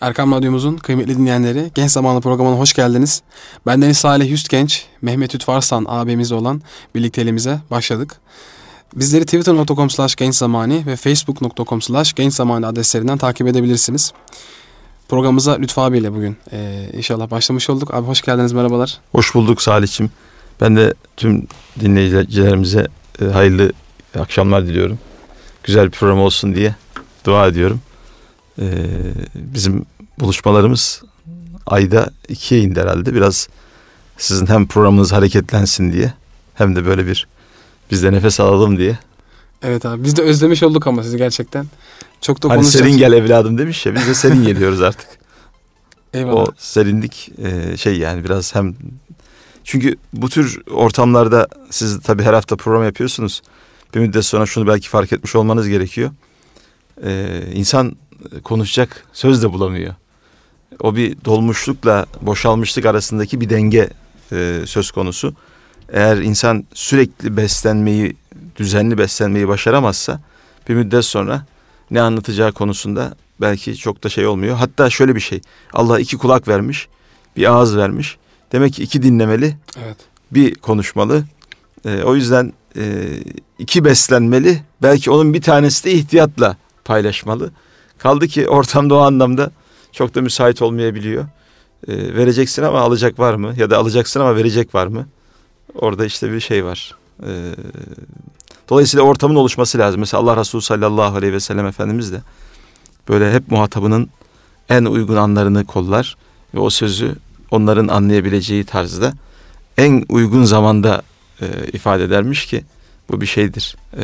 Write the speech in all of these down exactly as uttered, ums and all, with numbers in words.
Erkam Radyomuzun kıymetli dinleyenleri, Genç Zamanı programına hoş geldiniz. Ben Deniz Salih Yüzgenç, Mehmet Ütvarslan abimizle olan birlikteliğimize başladık. Bizleri twitter nokta com slash gençzamani ve facebook nokta com slash gençzamani adreslerinden takip edebilirsiniz. Programımıza Lütfü abiyle bugün e, inşallah başlamış olduk. Abi hoş geldiniz, merhabalar. Hoş bulduk Salih'cim. Ben de tüm dinleyicilerimize e, hayırlı akşamlar diliyorum. Güzel bir program olsun diye dua ediyorum. Ee, bizim buluşmalarımız ayda ikiye indi herhalde. Biraz sizin hem programınız hareketlensin diye hem de böyle bir biz de nefes alalım diye. Evet abi, biz de özlemiş olduk ama sizi gerçekten. Çok da hani konuşacağız. Serin gel evladım demiş ya, biz de serin geliyoruz artık. Eyvallah. O serinlik e, şey yani biraz hem çünkü bu tür ortamlarda siz tabii her hafta program yapıyorsunuz. Bir müddet sonra şunu belki fark etmiş olmanız gerekiyor. Ee, insan konuşacak söz de bulamıyor. O bir dolmuşlukla boşalmışlık arasındaki bir denge e, söz konusu. Eğer insan sürekli beslenmeyi, düzenli beslenmeyi başaramazsa bir müddet sonra ne anlatacağı konusunda belki çok da şey olmuyor. Hatta şöyle bir şey, Allah iki kulak vermiş, bir ağız vermiş. Demek ki iki dinlemeli, evet. Bir konuşmalı. E, o yüzden e, iki beslenmeli. Belki onun bir tanesi de ihtiyatla paylaşmalı. Kaldı ki ortamda o anlamda çok da müsait olmayabiliyor. E, vereceksin ama alacak var mı? Ya da alacaksın ama verecek var mı? Orada işte bir şey var. E, dolayısıyla ortamın oluşması lazım. Mesela Allah Resulü sallallahu aleyhi ve sellem Efendimiz de böyle hep muhatabının en uygun anlarını kollar ve o sözü onların anlayabileceği tarzda en uygun zamanda e, ifade edermiş ki bu bir şeydir. E,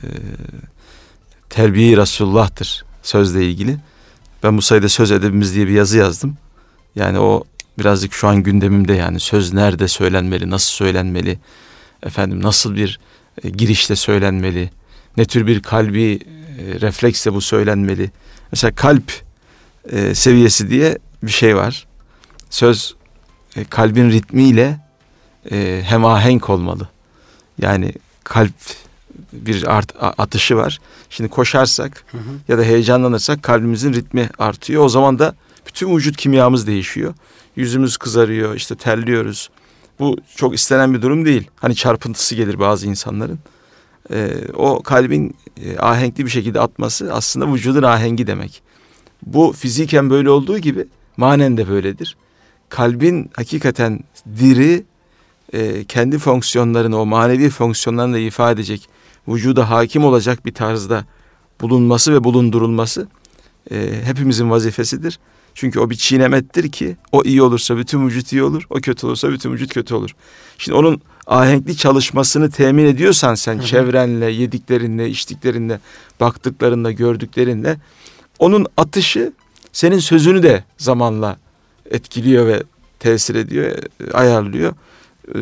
terbiye-i Resulullah'tır sözle ilgili. Ben bu sayıda söz edebimiz diye bir yazı yazdım. Yani o birazcık şu an gündemimde, yani söz nerede söylenmeli, nasıl söylenmeli, efendim nasıl bir e, girişle söylenmeli, ne tür bir kalbi e, refleksle bu söylenmeli. Mesela kalp e, seviyesi diye bir şey var. Söz e, kalbin ritmiyle e, hemahenk olmalı. Yani kalp bir art, atışı var. Şimdi koşarsak hı hı. ya da heyecanlanırsak kalbimizin ritmi artıyor. O zaman da bütün vücut kimyamız değişiyor. Yüzümüz kızarıyor, işte terliyoruz. Bu çok istenen bir durum değil. Hani çarpıntısı gelir bazı insanların. Ee, o kalbin e, ahenkli bir şekilde atması aslında vücudun ahengi demek. Bu fiziken böyle olduğu gibi manen de böyledir. Kalbin hakikaten diri, e, kendi fonksiyonlarını, o manevi fonksiyonlarını da ifade edecek, vücuda hakim olacak bir tarzda bulunması ve bulundurulması e, hepimizin vazifesidir. Çünkü o bir çiğnemettir ki o iyi olursa bütün vücut iyi olur, o kötü olursa bütün vücut kötü olur. Şimdi onun ahenkli çalışmasını temin ediyorsan sen hı hı. çevrenle, yediklerinle, içtiklerinle, baktıklarınla, gördüklerinle, onun atışı senin sözünü de zamanla etkiliyor ve tesir ediyor, ayarlıyor. Ee,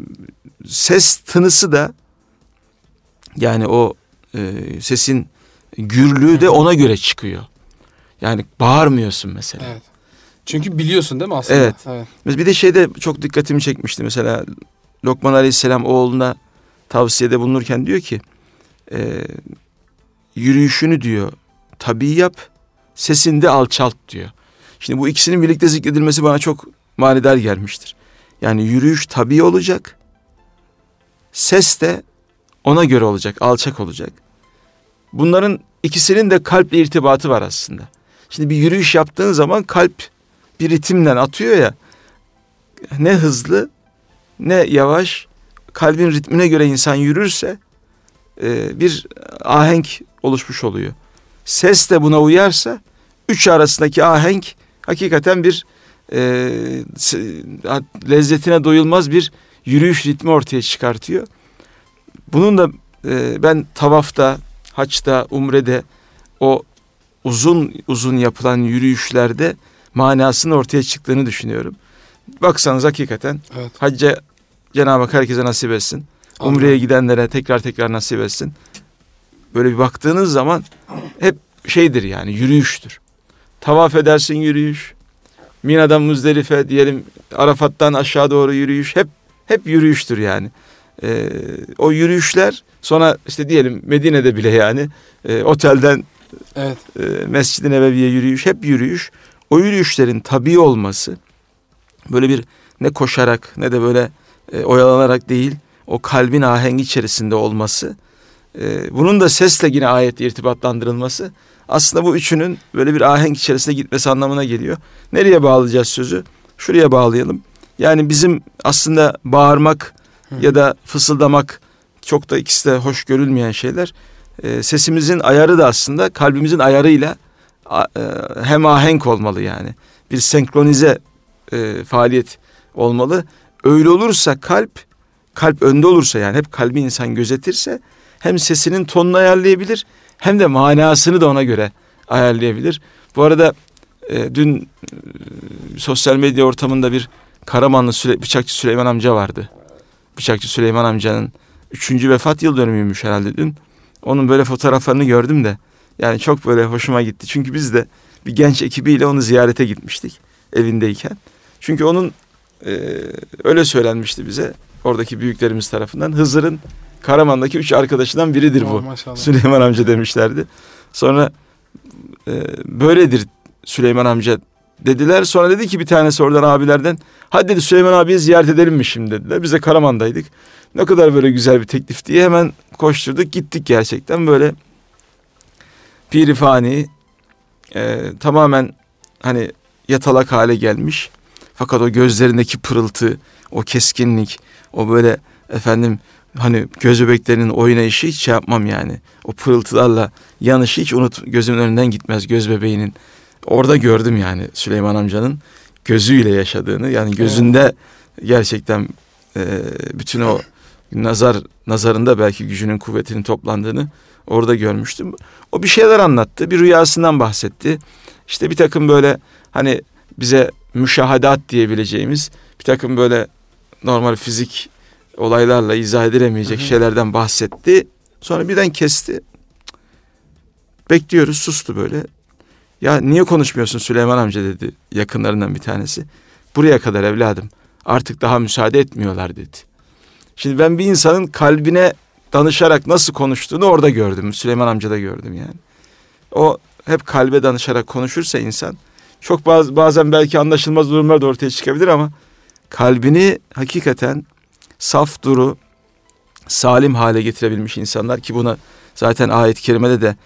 ses tınısı da, yani o e, sesin gürlüğü de ona göre çıkıyor. Yani bağırmıyorsun mesela. Evet. Çünkü biliyorsun değil mi aslında? Evet. evet. Bir de şeyde çok dikkatimi çekmişti. Mesela Lokman Aleyhisselam oğluna tavsiyede bulunurken diyor ki e, yürüyüşünü diyor tabii yap, sesini de alçalt diyor. Şimdi bu ikisinin birlikte zikredilmesi bana çok manidar gelmiştir. Yani yürüyüş tabii olacak, ses de ona göre olacak, alçak olacak. Bunların ikisinin de kalple irtibatı var aslında. Şimdi bir yürüyüş yaptığın zaman kalp bir ritimle atıyor ya, ne hızlı ne yavaş, kalbin ritmine göre insan yürürse e, bir ahenk oluşmuş oluyor. Ses de buna uyarsa üç arasındaki ahenk hakikaten bir e, lezzetine doyulmaz bir yürüyüş ritmi ortaya çıkartıyor. Bunun da e, ben tavafta, haçta, umrede o uzun uzun yapılan yürüyüşlerde manasının ortaya çıktığını düşünüyorum. Baksanız hakikaten evet. Hacca Cenab-ı Hak herkese nasip etsin. Anladım. Umre'ye gidenlere tekrar tekrar nasip etsin. Böyle bir baktığınız zaman hep şeydir, yani yürüyüştür. Tavaf edersin, yürüyüş. Mina'dan Muzdelife diyelim, Arafat'tan aşağı doğru yürüyüş. Hep hep yürüyüştür yani. Ee, o yürüyüşler sonra işte diyelim Medine'de bile yani e, otelden evet. e, Mescid-i Nebevi'ye yürüyüş, hep yürüyüş. o yürüyüşlerin tabii olması, böyle bir ne koşarak ne de böyle e, oyalanarak değil, o kalbin ahengi içerisinde olması, e, bunun da sesle yine ayetle irtibatlandırılması, aslında bu üçünün böyle bir ahenk içerisinde gitmesi anlamına geliyor. Nereye bağlayacağız sözü? Şuraya bağlayalım. Yani bizim aslında bağırmak Hı. ya da fısıldamak, çok da ikisi de hoş görülmeyen şeyler. E, sesimizin ayarı da aslında kalbimizin ayarıyla a, e, hem ahenk olmalı yani. Bir senkronize e, faaliyet olmalı. Öyle olursa kalp, kalp önde olursa, yani hep kalbi insan gözetirse, hem sesinin tonunu ayarlayabilir hem de manasını da ona göre ayarlayabilir. Bu arada e, dün e, sosyal medya ortamında bir Karamanlı Süle, Bıçakçı Süleyman amca vardı. Bıçakçı Süleyman amcanın üçüncü vefat yıl dönümüymüş herhalde dün. Onun böyle fotoğraflarını gördüm de yani çok böyle hoşuma gitti. Çünkü biz de bir genç ekibiyle onu ziyarete gitmiştik evindeyken. Çünkü onun e, öyle söylenmişti bize oradaki büyüklerimiz tarafından. Hızır'ın Karaman'daki üç arkadaşından biridir bu. Oh, Süleyman amca demişlerdi. Sonra e, böyledir Süleyman amca dediler. Sonra dedi ki bir tanesi oradan abilerden, hadi dedi Süleyman abiyi ziyaret edelim mi şimdi dediler. Biz de Karaman'daydık. Ne kadar böyle güzel bir teklif diye hemen koşturduk gittik gerçekten. Böyle pirifani e, tamamen hani yatalak hale gelmiş. Fakat o gözlerindeki pırıltı, o keskinlik, o böyle efendim hani göz bebeklerinin oynayışı hiç şey yapmam yani. O pırıltılarla yanışı hiç unut, gözümün önünden gitmez göz bebeğinin. Orada gördüm yani Süleyman amcanın gözüyle yaşadığını. Yani gözünde gerçekten e, bütün o nazar nazarında belki gücünün, kuvvetinin toplandığını orada görmüştüm. O bir şeyler anlattı, bir rüyasından bahsetti. İşte bir takım böyle hani bize müşahadat diyebileceğimiz bir takım böyle normal fizik olaylarla izah edilemeyecek Hı-hı. şeylerden bahsetti. Sonra birden kesti. Bekliyoruz, sustu böyle. Ya niye konuşmuyorsun Süleyman amca dedi yakınlarından bir tanesi. Buraya kadar evladım, artık daha müsaade etmiyorlar dedi. Şimdi ben bir insanın kalbine danışarak nasıl konuştuğunu orada gördüm. Süleyman amcada gördüm yani. O hep kalbe danışarak konuşursa insan, çok baz, bazen belki anlaşılmaz durumlar da ortaya çıkabilir ama kalbini hakikaten saf duru, salim hale getirebilmiş insanlar, ki buna zaten ayet-i kerimede de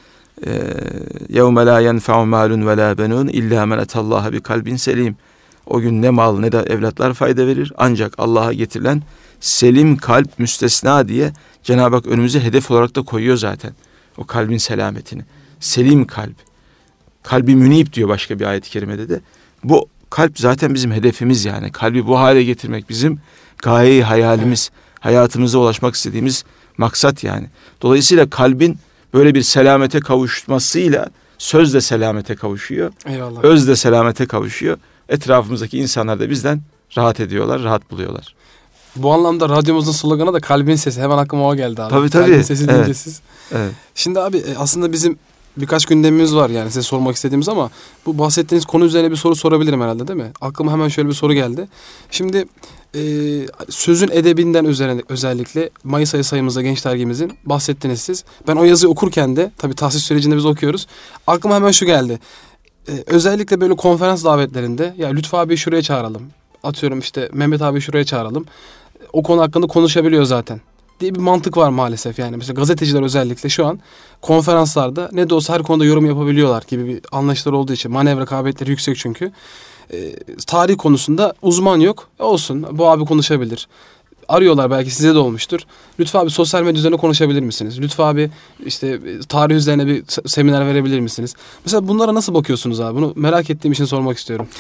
يَوْمَ لَا يَنْفَعُ مَالٌ وَلَا بَنُونَ اِلَّا مَنْ اَتَى اللّٰهَ بِقَلْبٍ selim. O gün ne mal ne de evlatlar fayda verir. Ancak Allah'a getirilen selim kalp müstesna diye Cenab-ı Hak önümüze hedef olarak da koyuyor zaten. O kalbin selametini. Selim kalp. Kalbi münib diyor başka bir ayet-i kerimede de. Bu kalp zaten bizim hedefimiz yani. Kalbi bu hale getirmek bizim gaye-i hayalimiz. Hayatımıza ulaşmak istediğimiz maksat yani. Dolayısıyla kalbin böyle bir selamete kavuşmasıyla söz de selamete kavuşuyor. Eyvallah. Öz de selamete kavuşuyor. Etrafımızdaki insanlar da bizden rahat ediyorlar, rahat buluyorlar. Bu anlamda radyomuzun sloganı da kalbin sesi. Hemen aklıma o geldi abi. Tabii tabii. Kalbin sesi evet. deyince siz. Evet. Şimdi abi aslında bizim birkaç gündemimiz var yani size sormak istediğimiz, ama bu bahsettiğiniz konu üzerine bir soru sorabilirim herhalde, değil mi? Aklıma hemen şöyle bir soru geldi. Şimdi e, sözün edebinden üzerine, özellikle Mayıs ayı sayımızda Genç Dergimizin bahsettiniz siz. Ben o yazıyı okurken de tabii tahsis sürecinde biz okuyoruz. Aklıma hemen şu geldi. E, özellikle böyle konferans davetlerinde ya Lütfü abi şuraya çağıralım. Atıyorum işte Mehmet abi şuraya çağıralım. O konu hakkında konuşabiliyor zaten diye bir mantık var maalesef yani. Mesela gazeteciler özellikle şu an konferanslarda ne de olsa her konuda yorum yapabiliyorlar gibi bir anlayışları olduğu için, manevra kabiliyetleri yüksek çünkü. Ee, tarih konusunda uzman yok. E olsun, bu abi konuşabilir. Arıyorlar, belki size de olmuştur. Lütfü abi sosyal medya üzerine konuşabilir misiniz? Lütfü abi işte tarih üzerine bir seminer verebilir misiniz? Mesela bunlara nasıl bakıyorsunuz abi? Bunu merak ettiğim için sormak istiyorum.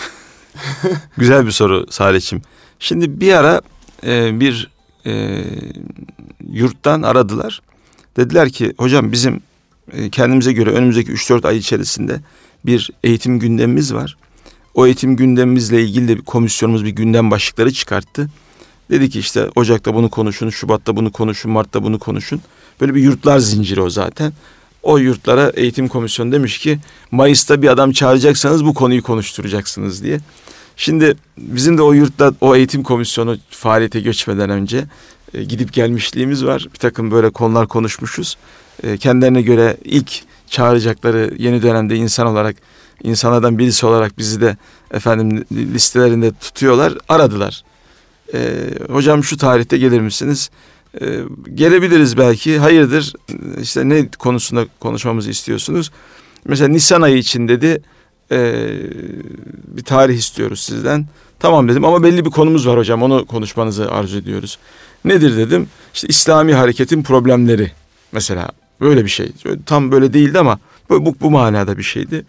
Güzel bir soru Salih'ciğim. Şimdi bir ara e, bir e, yurttan aradılar. Dediler ki hocam bizim e, kendimize göre önümüzdeki üç dört ay içerisinde bir eğitim gündemimiz var. O eğitim gündemimizle ilgili de bir komisyonumuz bir gündem başlıkları çıkarttı. Dedi ki işte Ocak'ta bunu konuşun, Şubat'ta bunu konuşun, Mart'ta bunu konuşun. Böyle bir yurtlar zinciri o zaten. O yurtlara eğitim komisyonu demiş ki Mayıs'ta bir adam çağıracaksanız bu konuyu konuşturacaksınız diye. Şimdi bizim de o yurtta o eğitim komisyonu faaliyete geçmeden önce e, gidip gelmişliğimiz var. Bir takım böyle konular konuşmuşuz. E, kendilerine göre ilk çağıracakları yeni dönemde insan olarak insanlardan birisi olarak bizi de efendim listelerinde tutuyorlar. Aradılar. Ee, hocam şu tarihte gelir misiniz? Ee, gelebiliriz belki. Hayırdır? İşte ne konusunda konuşmamızı istiyorsunuz? Mesela Nisan ayı için dedi e, bir tarih istiyoruz sizden. Tamam dedim ama belli bir konumuz var hocam. Onu konuşmanızı arzu ediyoruz. Nedir dedim. İşte İslami hareketin problemleri. Mesela böyle bir şey. Tam böyle değildi ama bu, bu, bu manada bir şeydi.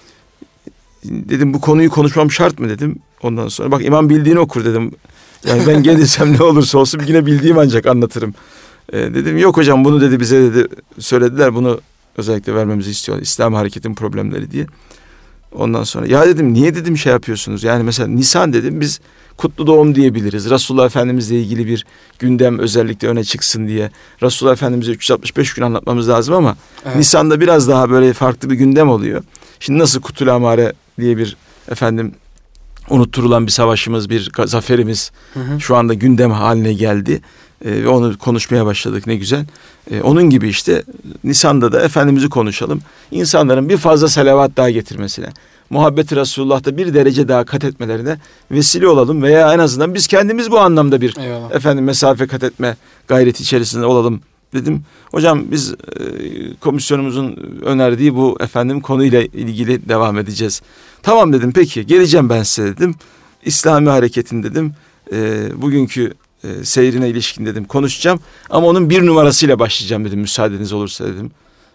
Dedim bu konuyu konuşmam şart mı dedim. Ondan sonra bak imam bildiğini okur dedim. Yani ben gelirsem ne olursa olsun yine bildiğim ancak anlatırım. Ee, dedim yok hocam bunu dedi bize dedi söylediler. Bunu özellikle vermemizi istiyorlar. İslam hareketin problemleri diye. Ondan sonra ya dedim niye dedim şey yapıyorsunuz? Yani mesela Nisan dedim biz kutlu doğum diyebiliriz. Resulullah Efendimizle ilgili bir gündem özellikle öne çıksın diye. Resulullah Efendimiz'e üç yüz altmış beş gün anlatmamız lazım ama evet. Nisan'da biraz daha böyle farklı bir gündem oluyor. Şimdi nasıl Kutul Amare diye bir efendim unutturulan bir savaşımız, bir zaferimiz hı hı. şu anda gündem haline geldi. Ve ee, onu konuşmaya başladık ne güzel. Ee, onun gibi işte Nisan'da da Efendimiz'i konuşalım. İnsanların bir fazla salavat daha getirmesine, muhabbeti Resulullah'ta bir derece daha kat etmelerine vesile olalım. Veya en azından biz kendimiz bu anlamda bir Eyvallah. efendim mesafe kat etme gayreti içerisinde olalım dedim. Hocam biz e, komisyonumuzun önerdiği bu efendim konuyla ilgili devam edeceğiz. Tamam dedim peki geleceğim ben size dedim. İslami hareketin dedim e, bugünkü e, seyrine ilişkin dedim konuşacağım. Ama onun bir numarasıyla başlayacağım dedim müsaadeniz olursa dedim.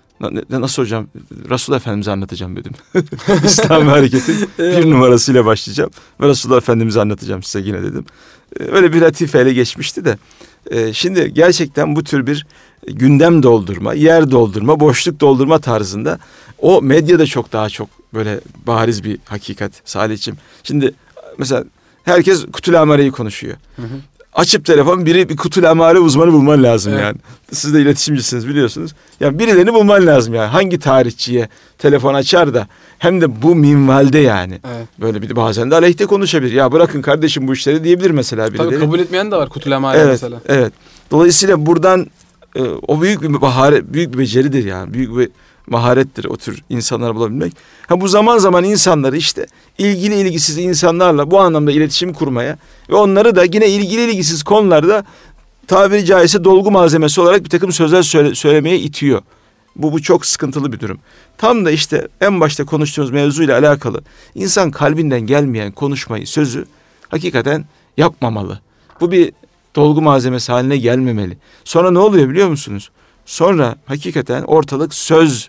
Nasıl hocam? Resulullah Efendimiz'i anlatacağım dedim. İslami hareketin bir numarasıyla başlayacağım. Ve Resulullah Efendimiz'i anlatacağım size yine dedim. Öyle bir latifeyle geçmişti de. Şimdi gerçekten bu tür bir gündem doldurma, yer doldurma, boşluk doldurma tarzında o medyada çok daha çok böyle bariz bir hakikat Salih'ciğim. Şimdi mesela herkes Kutul Amare'yi konuşuyor. Hı hı. Açıp telefon biri bir Kutul Amare uzmanı bulman lazım evet. yani. Siz de iletişimcisiniz biliyorsunuz. Ya birilerini bulman lazım yani. Hangi tarihçiye telefon açar da hem de bu minvalde yani. Evet. Böyle bir de bazen de aleyhte konuşabilir. Ya bırakın kardeşim bu işleri diyebilir mesela birileri. Tabii kabul etmeyen de var Kutul Amare evet, mesela. Evet. Dolayısıyla buradan e, o büyük bir bahare, büyük bir beceridir yani. Büyük bir maharettir o tür insanları bulabilmek. Ha bu zaman zaman insanları işte ilgili ilgisiz insanlarla bu anlamda iletişim kurmaya ve onları da yine ilgili ilgisiz konularda tabiri caizse dolgu malzemesi olarak bir takım sözler söyle, söylemeye itiyor. Bu, bu çok sıkıntılı bir durum. Tam da işte en başta konuştuğumuz mevzuyla alakalı insan kalbinden gelmeyen konuşmayı, sözü hakikaten yapmamalı. Bu bir dolgu malzemesi haline gelmemeli. Sonra ne oluyor biliyor musunuz? Sonra hakikaten ortalık söz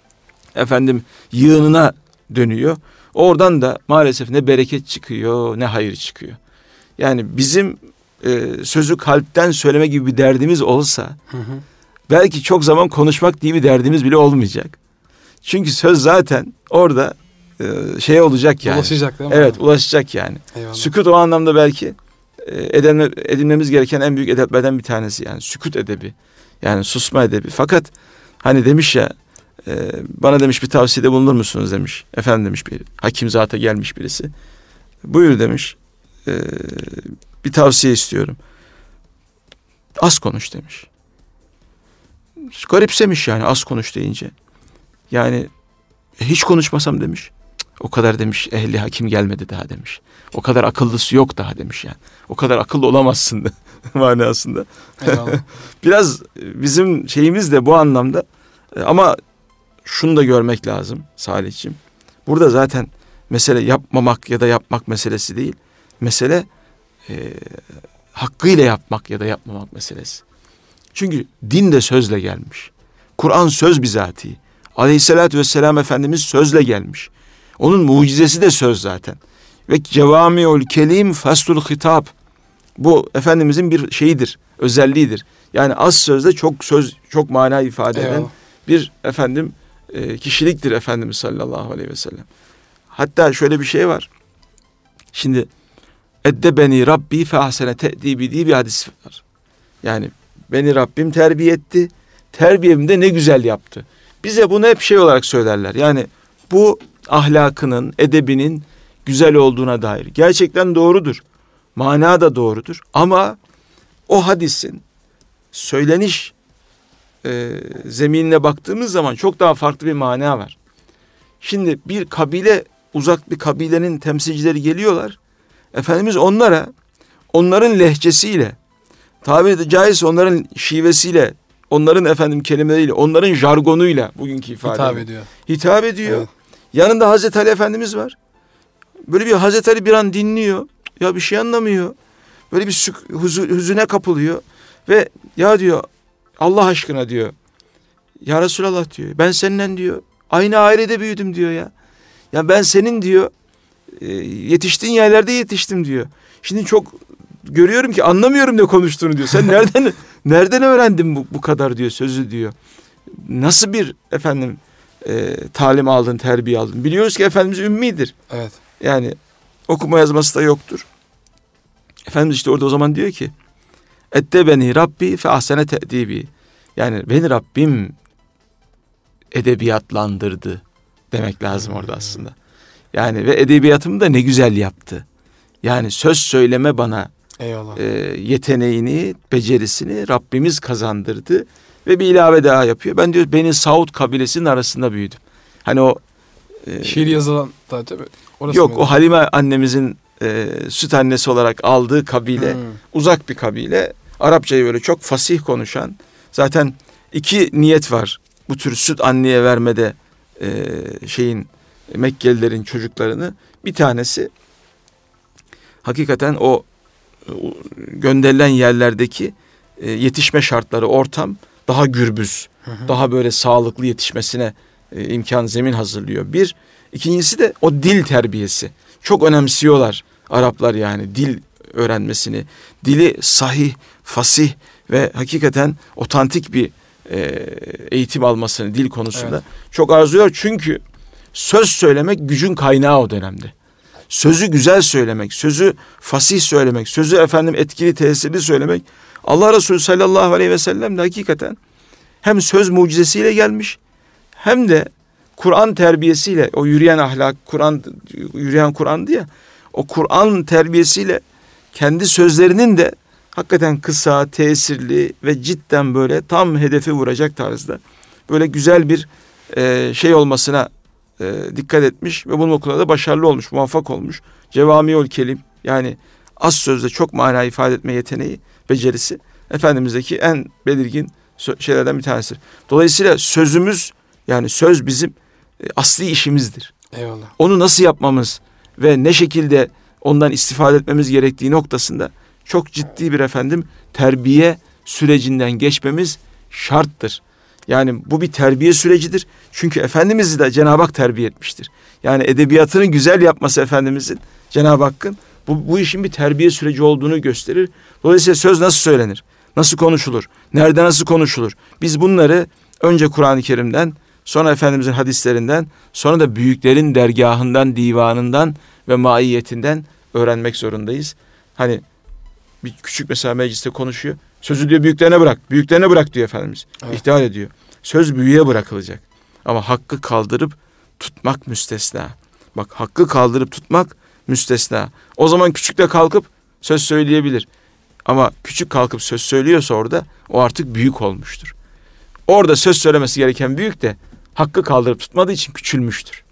efendim yığınına dönüyor. Oradan da maalesef ne bereket çıkıyor ne hayır çıkıyor. Yani bizim e, sözü kalpten söyleme gibi bir derdimiz olsa hı hı. belki çok zaman konuşmak diye bir derdimiz bile olmayacak. Çünkü söz zaten orada e, şey olacak yani. Ulaşacak değil mi? Evet ulaşacak yani. Eyvallah. Sükut o anlamda belki e, edinme, edinmemiz gereken en büyük edeplerden bir tanesi yani. Sükut edebi. Yani susma edebi. Fakat hani demiş ya e, bana demiş bir tavsiyede bulunur musunuz demiş. Efendim demiş bir hakim zata gelmiş birisi. Buyur demiş. E, bir tavsiye istiyorum. Az konuş demiş. Garipsemiş yani az konuş deyince. Yani hiç konuşmasam demiş. O kadar demiş ehli hakim gelmedi daha demiş. O kadar akıllısı yok daha demiş yani. O kadar akıllı olamazsın da manasında. Biraz bizim şeyimiz de bu anlamda ama şunu da görmek lazım Salih'ciğim. Burada zaten mesele yapmamak ya da yapmak meselesi değil. Mesele e, hakkıyla yapmak ya da yapmamak meselesi. Çünkü din de sözle gelmiş. Kur'an söz bizatihi. Aleyhissalatü vesselam Efendimiz sözle gelmiş. Onun mucizesi de söz zaten. Ve cevami'ul kelim faslul hitap. Bu Efendimizin bir şeyidir, özelliğidir. Yani az sözde çok söz, çok mana ifade eden Eyvallah. bir efendim e, kişiliktir Efendimiz sallallahu aleyhi ve sellem. Hatta şöyle bir şey var. Şimdi eddebeni Rabbi fe ahsene te'dibi diye bir hadis var. Yani beni Rabbim terbiye etti, terbiyemi de ne güzel yaptı. Bize bunu hep şey olarak söylerler. Yani bu ahlakının, edebinin güzel olduğuna dair. Gerçekten doğrudur. Mana da doğrudur. Ama o hadisin söyleniş e, zeminine baktığımız zaman çok daha farklı bir mana var. Şimdi bir kabile, uzak bir kabilenin temsilcileri geliyorlar. Efendimiz onlara onların lehçesiyle, tabiri caizse onların şivesiyle, onların efendim kelimeleriyle, onların jargonuyla bugünkü ifade hitap ediyor. Hitap ediyor. Evet. Yanında Hazreti Ali Efendimiz var. Böyle bir Hazreti Ali bir an dinliyor. Ya bir şey anlamıyor. Böyle bir hüzüne kapılıyor. Ve ya diyor, Allah aşkına diyor. Ya Resulallah diyor. Ben seninle diyor aynı ailede büyüdüm diyor ya. Ya ben senin diyor yetiştiğin yerlerde yetiştim diyor. Şimdi çok görüyorum ki anlamıyorum ne konuştuğunu diyor. Sen nereden nereden öğrendin bu, bu kadar diyor sözü diyor. Nasıl bir efendim e, talim aldın, terbiye aldın. Biliyoruz ki Efendimiz ümmidir. Evet. Yani okuma yazması da yoktur. Efendimiz işte orada o zaman diyor ki Eddebeni Rabbi fe ahsene te'dibi. Yani beni Rabbim edebiyatlandırdı demek lazım orada aslında. Yani ve edebiyatımı da ne güzel yaptı. Yani söz söyleme bana Eyvallah. e, yeteneğini, becerisini Rabbimiz kazandırdı. Ve bir ilave daha yapıyor. Ben diyor Beni Saud kabilesinin arasında büyüdüm. Hani o e, şiir yazılan da değil mi? Orası yok mı? O Halime annemizin e, süt annesi olarak aldığı kabile, hmm. uzak bir kabile. Arapçayı böyle çok fasih konuşan. Zaten iki niyet var. Bu tür süt anneye vermede e, şeyin Mekkelilerin çocuklarını. Bir tanesi hakikaten o, o gönderilen yerlerdeki e, yetişme şartları, ortam daha gürbüz, hı hı. daha böyle sağlıklı yetişmesine e, imkan zemin hazırlıyor. Bir, ikincisi de o dil terbiyesi. Çok önemsiyorlar Araplar yani dil öğrenmesini. Dili sahih, fasih ve hakikaten otantik bir e, eğitim almasını dil konusunda evet. çok arzuluyor. Çünkü söz söylemek gücün kaynağı o dönemde. Sözü güzel söylemek, sözü fasih söylemek, sözü efendim etkili, tesirli söylemek. Allah Resulü sallallahu aleyhi ve sellem de hakikaten hem söz mucizesiyle gelmiş hem de Kur'an terbiyesiyle, o yürüyen ahlak, Kur'an yürüyen Kur'an'dı ya, o Kur'an terbiyesiyle kendi sözlerinin de hakikaten kısa, tesirli ve cidden böyle tam hedefi vuracak tarzda böyle güzel bir e, şey olmasına e, dikkat etmiş ve bunun okulda da başarılı olmuş, muvaffak olmuş. Cevamiül kelim, yani az sözle çok mana ifade etme yeteneği, becerisi Efendimiz'deki en belirgin şeylerden bir tanesi. Dolayısıyla sözümüz, yani söz bizim e, asli işimizdir. Eyvallah. Onu nasıl yapmamız ve ne şekilde ondan istifade etmemiz gerektiği noktasında çok ciddi bir efendim terbiye sürecinden geçmemiz şarttır. Yani bu bir terbiye sürecidir. Çünkü Efendimiz'i de Cenab-ı Hak terbiye etmiştir. Yani edebiyatını güzel yapması Efendimiz'in, Cenab-ı Hakk'ın bu, bu işin bir terbiye süreci olduğunu gösterir. Dolayısıyla söz nasıl söylenir? Nasıl konuşulur? Nerede nasıl konuşulur? Biz bunları önce Kur'an-ı Kerim'den, sonra Efendimiz'in hadislerinden, sonra da büyüklerin dergahından, divanından ve maiyetinden öğrenmek zorundayız. Hani bir küçük mesela mecliste konuşuyor. Sözü diyor büyüklerine bırak. Büyüklerine bırak diyor Efendimiz. Evet. İhtiyar ediyor. Söz büyüğe bırakılacak. Ama hakkı kaldırıp tutmak müstesna. Bak, hakkı kaldırıp tutmak müstesna. O zaman küçük de kalkıp söz söyleyebilir. Ama küçük kalkıp söz söylüyorsa orada o artık büyük olmuştur. Orada söz söylemesi gereken büyük de hakkı kaldırıp tutmadığı için küçülmüştür.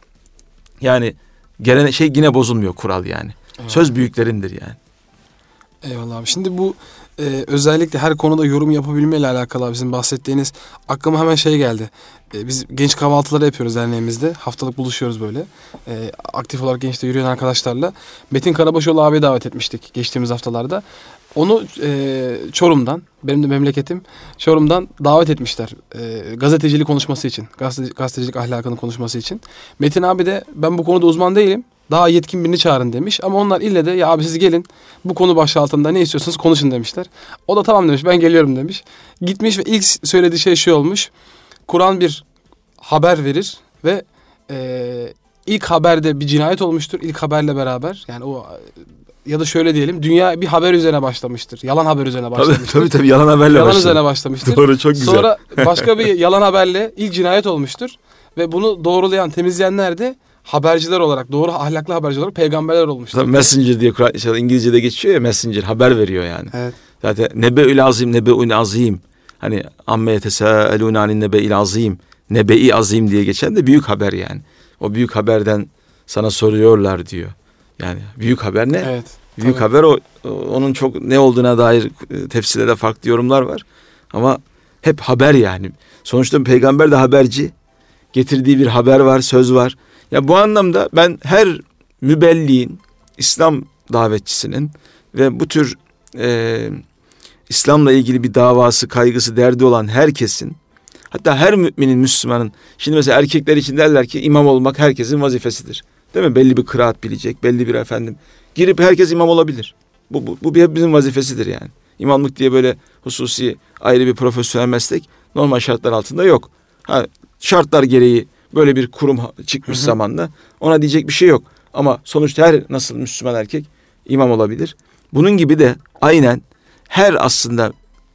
Yani gelen şey yine bozulmuyor, kural yani. Evet. Söz büyüklerindir yani. Eyvallah abi. Şimdi bu e, özellikle her konuda yorum yapabilmeyle alakalı abi, sizin bahsettiğiniz aklıma hemen şey geldi. E, biz genç kahvaltıları yapıyoruz derneğimizde. Haftalık buluşuyoruz böyle. E, aktif olarak gençte yürüyen arkadaşlarla. Metin Karabaşoğlu abiye davet etmiştik geçtiğimiz haftalarda. Onu e, Çorum'dan, benim de memleketim Çorum'dan davet etmişler. E, gazetecilik konuşması için. Gazete, gazetecilik ahlakını konuşması için. Metin abi de ben bu konuda uzman değilim, daha yetkin birini çağırın demiş. Ama onlar ille de ya abi siz gelin, bu konu başlığı altında ne istiyorsanız konuşun demişler. O da tamam demiş, ben geliyorum demiş. Gitmiş ve ilk söylediği şey şu olmuş. Kur'an bir haber verir ve e, ilk haberde bir cinayet olmuştur. İlk haberle beraber, yani o, ya da şöyle diyelim, dünya bir haber üzerine başlamıştır. Yalan haber üzerine başlamıştır. Tabii tabii, tabii yalan haberle yalan başladı. üzerine başlamıştır. Doğru, çok güzel. Sonra başka bir yalan haberle ilk cinayet olmuştur. Ve bunu doğrulayan, temizleyenler de haberciler olarak, doğru ahlaklı haberciler olarak peygamberler olmuştur. Tabii messenger diye Kur'an, İngilizce'de geçiyor ya, messenger, haber veriyor yani. Evet. Zaten nebe'ül azim, nebe'ün azim. Hani amme yetesâelûne anin nebe'il azim, nebe'i azim diye geçen de büyük haber yani. O büyük haberden sana soruyorlar diyor. Yani büyük haber ne? Evet. Büyük Tabii. haber o, onun çok ne olduğuna dair tefsirde de farklı yorumlar var. Ama hep haber yani. Sonuçta peygamber de haberci. Getirdiği bir haber var, söz var. Ya bu anlamda ben her mübelliğin, İslam davetçisinin ve bu tür e, İslam'la ilgili bir davası, kaygısı, derdi olan herkesin, hatta her müminin, Müslümanın, şimdi mesela erkekler için derler ki imam olmak herkesin vazifesidir. Değil mi? Belli bir kıraat bilecek, belli bir efendim. Girip herkes imam olabilir. Bu, bu, bu hepimizin vazifesidir yani. İmamlık diye böyle hususi ayrı bir profesyonel meslek normal şartlar altında yok. Ha, şartlar gereği böyle bir kurum çıkmış hı hı. zamanla ona diyecek bir şey yok. Ama sonuçta her nasıl Müslüman erkek imam olabilir. Bunun gibi de aynen her aslında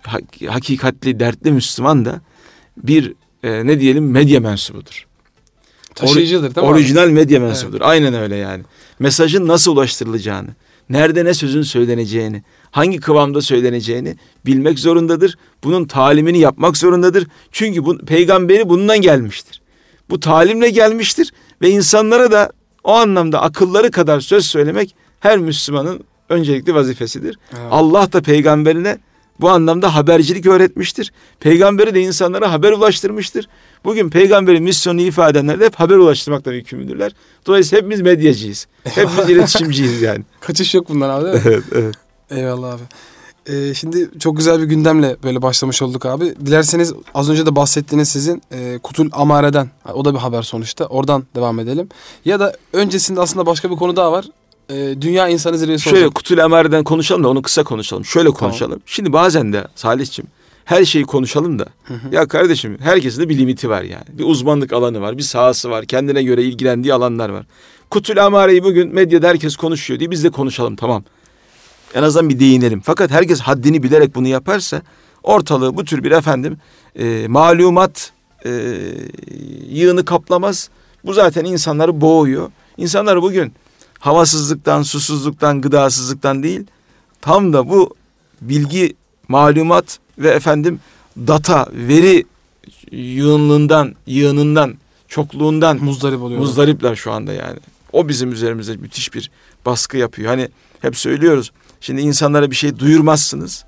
hakikatli, dertli Müslüman da bir e, ne diyelim medya mensubudur. Taşıyıcıdır değil mi? Orijinal medya mensubudur. Evet. Aynen öyle yani. Mesajın nasıl ulaştırılacağını, nerede ne sözün söyleneceğini, hangi kıvamda söyleneceğini bilmek zorundadır. Bunun talimini yapmak zorundadır. Çünkü bu peygamberi bundan gelmiştir. Bu talimle gelmiştir ve insanlara da o anlamda akılları kadar söz söylemek her Müslümanın öncelikli vazifesidir. Evet. Allah da peygamberine bu anlamda habercilik öğretmiştir. Peygamberi de insanlara haber ulaştırmıştır. Bugün peygamberin misyonunu ifade edenler de hep haber ulaştırmakla yükümlüdürler. Dolayısıyla hepimiz medyacıyız. Hepimiz iletişimciyiz yani. Kaçış yok bundan abi değil mi? Evet, evet. Eyvallah abi. Ee, şimdi çok güzel bir gündemle böyle başlamış olduk abi. Dilerseniz az önce de bahsettiğiniz sizin e, Kutul Amare'den, o da bir haber sonuçta. Oradan devam edelim. Ya da öncesinde aslında başka bir konu daha var. E, Dünya İnsanı Zirvesi Şöyle olacak. Kutul Amare'den konuşalım da onu kısa konuşalım. Şöyle konuşalım. Tamam. Şimdi bazen de Salih'ciğim her şeyi konuşalım da hı hı. ya kardeşim herkesin de bir limiti var yani. Bir uzmanlık alanı var, bir sahası var, kendine göre ilgilendiği alanlar var. Kutul Amare'yi bugün medyada herkes konuşuyor diye biz de konuşalım, tamam. En azından bir değinelim. Fakat herkes haddini bilerek bunu yaparsa ortalığı bu tür bir efendim e, malumat e, yığını kaplamaz. Bu zaten insanları boğuyor. İnsanlar bugün havasızlıktan, susuzluktan, gıdasızlıktan değil, tam da bu bilgi, malumat ve efendim data, veri yığınlığından, yığınından, çokluğundan muzdarip oluyorlar. Muzdaripler şu anda yani. O bizim üzerimize müthiş bir baskı yapıyor. Hani hep söylüyoruz. Şimdi insanlara bir şey duyurmazsınız.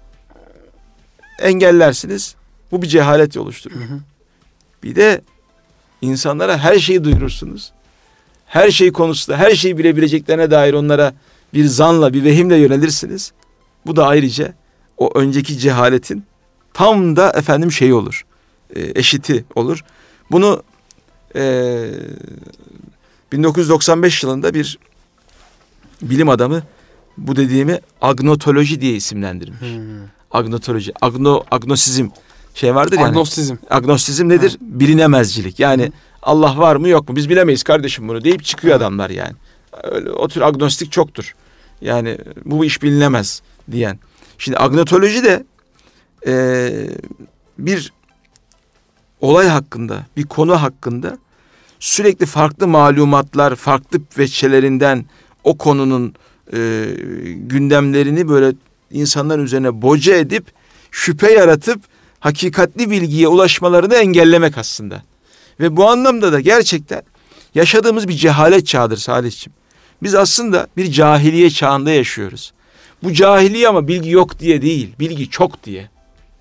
Engellersiniz. Bu bir cehalet oluşturur. Hı hı. Bir de insanlara her şeyi duyurursunuz. Her şey konusunda, her şeyi bilebileceklerine dair onlara bir zanla, bir vehimle yönelirsiniz. Bu da ayrıca o önceki cehaletin tam da efendim şeyi olur. E, eşiti olur. Bunu e, bin dokuz yüz doksan beş yılında bir bilim adamı bu dediğimi agnotoloji diye isimlendirmiş. Hmm. Agnotoloji, agno, agnosizm şey vardır yani. Agnostizm. Agnostizm nedir? Ha. Bilinemezcilik. Yani hmm. Allah var mı yok mu? Biz bilemeyiz kardeşim bunu deyip çıkıyor ha. adamlar yani. Öyle, o tür agnostik çoktur. Yani bu iş bilinemez diyen. Şimdi agnotoloji de e, bir olay hakkında, bir konu hakkında sürekli farklı malumatlar, farklı veçelerinden o konunun e, gündemlerini böyle insanların üzerine boca edip şüphe yaratıp hakikatli bilgiye ulaşmalarını engellemek aslında. Ve bu anlamda da gerçekten yaşadığımız bir cehalet çağıdır Salih'ciğim. Biz aslında bir cahiliye çağında yaşıyoruz. Bu cahiliye ama bilgi yok diye değil, bilgi çok diye.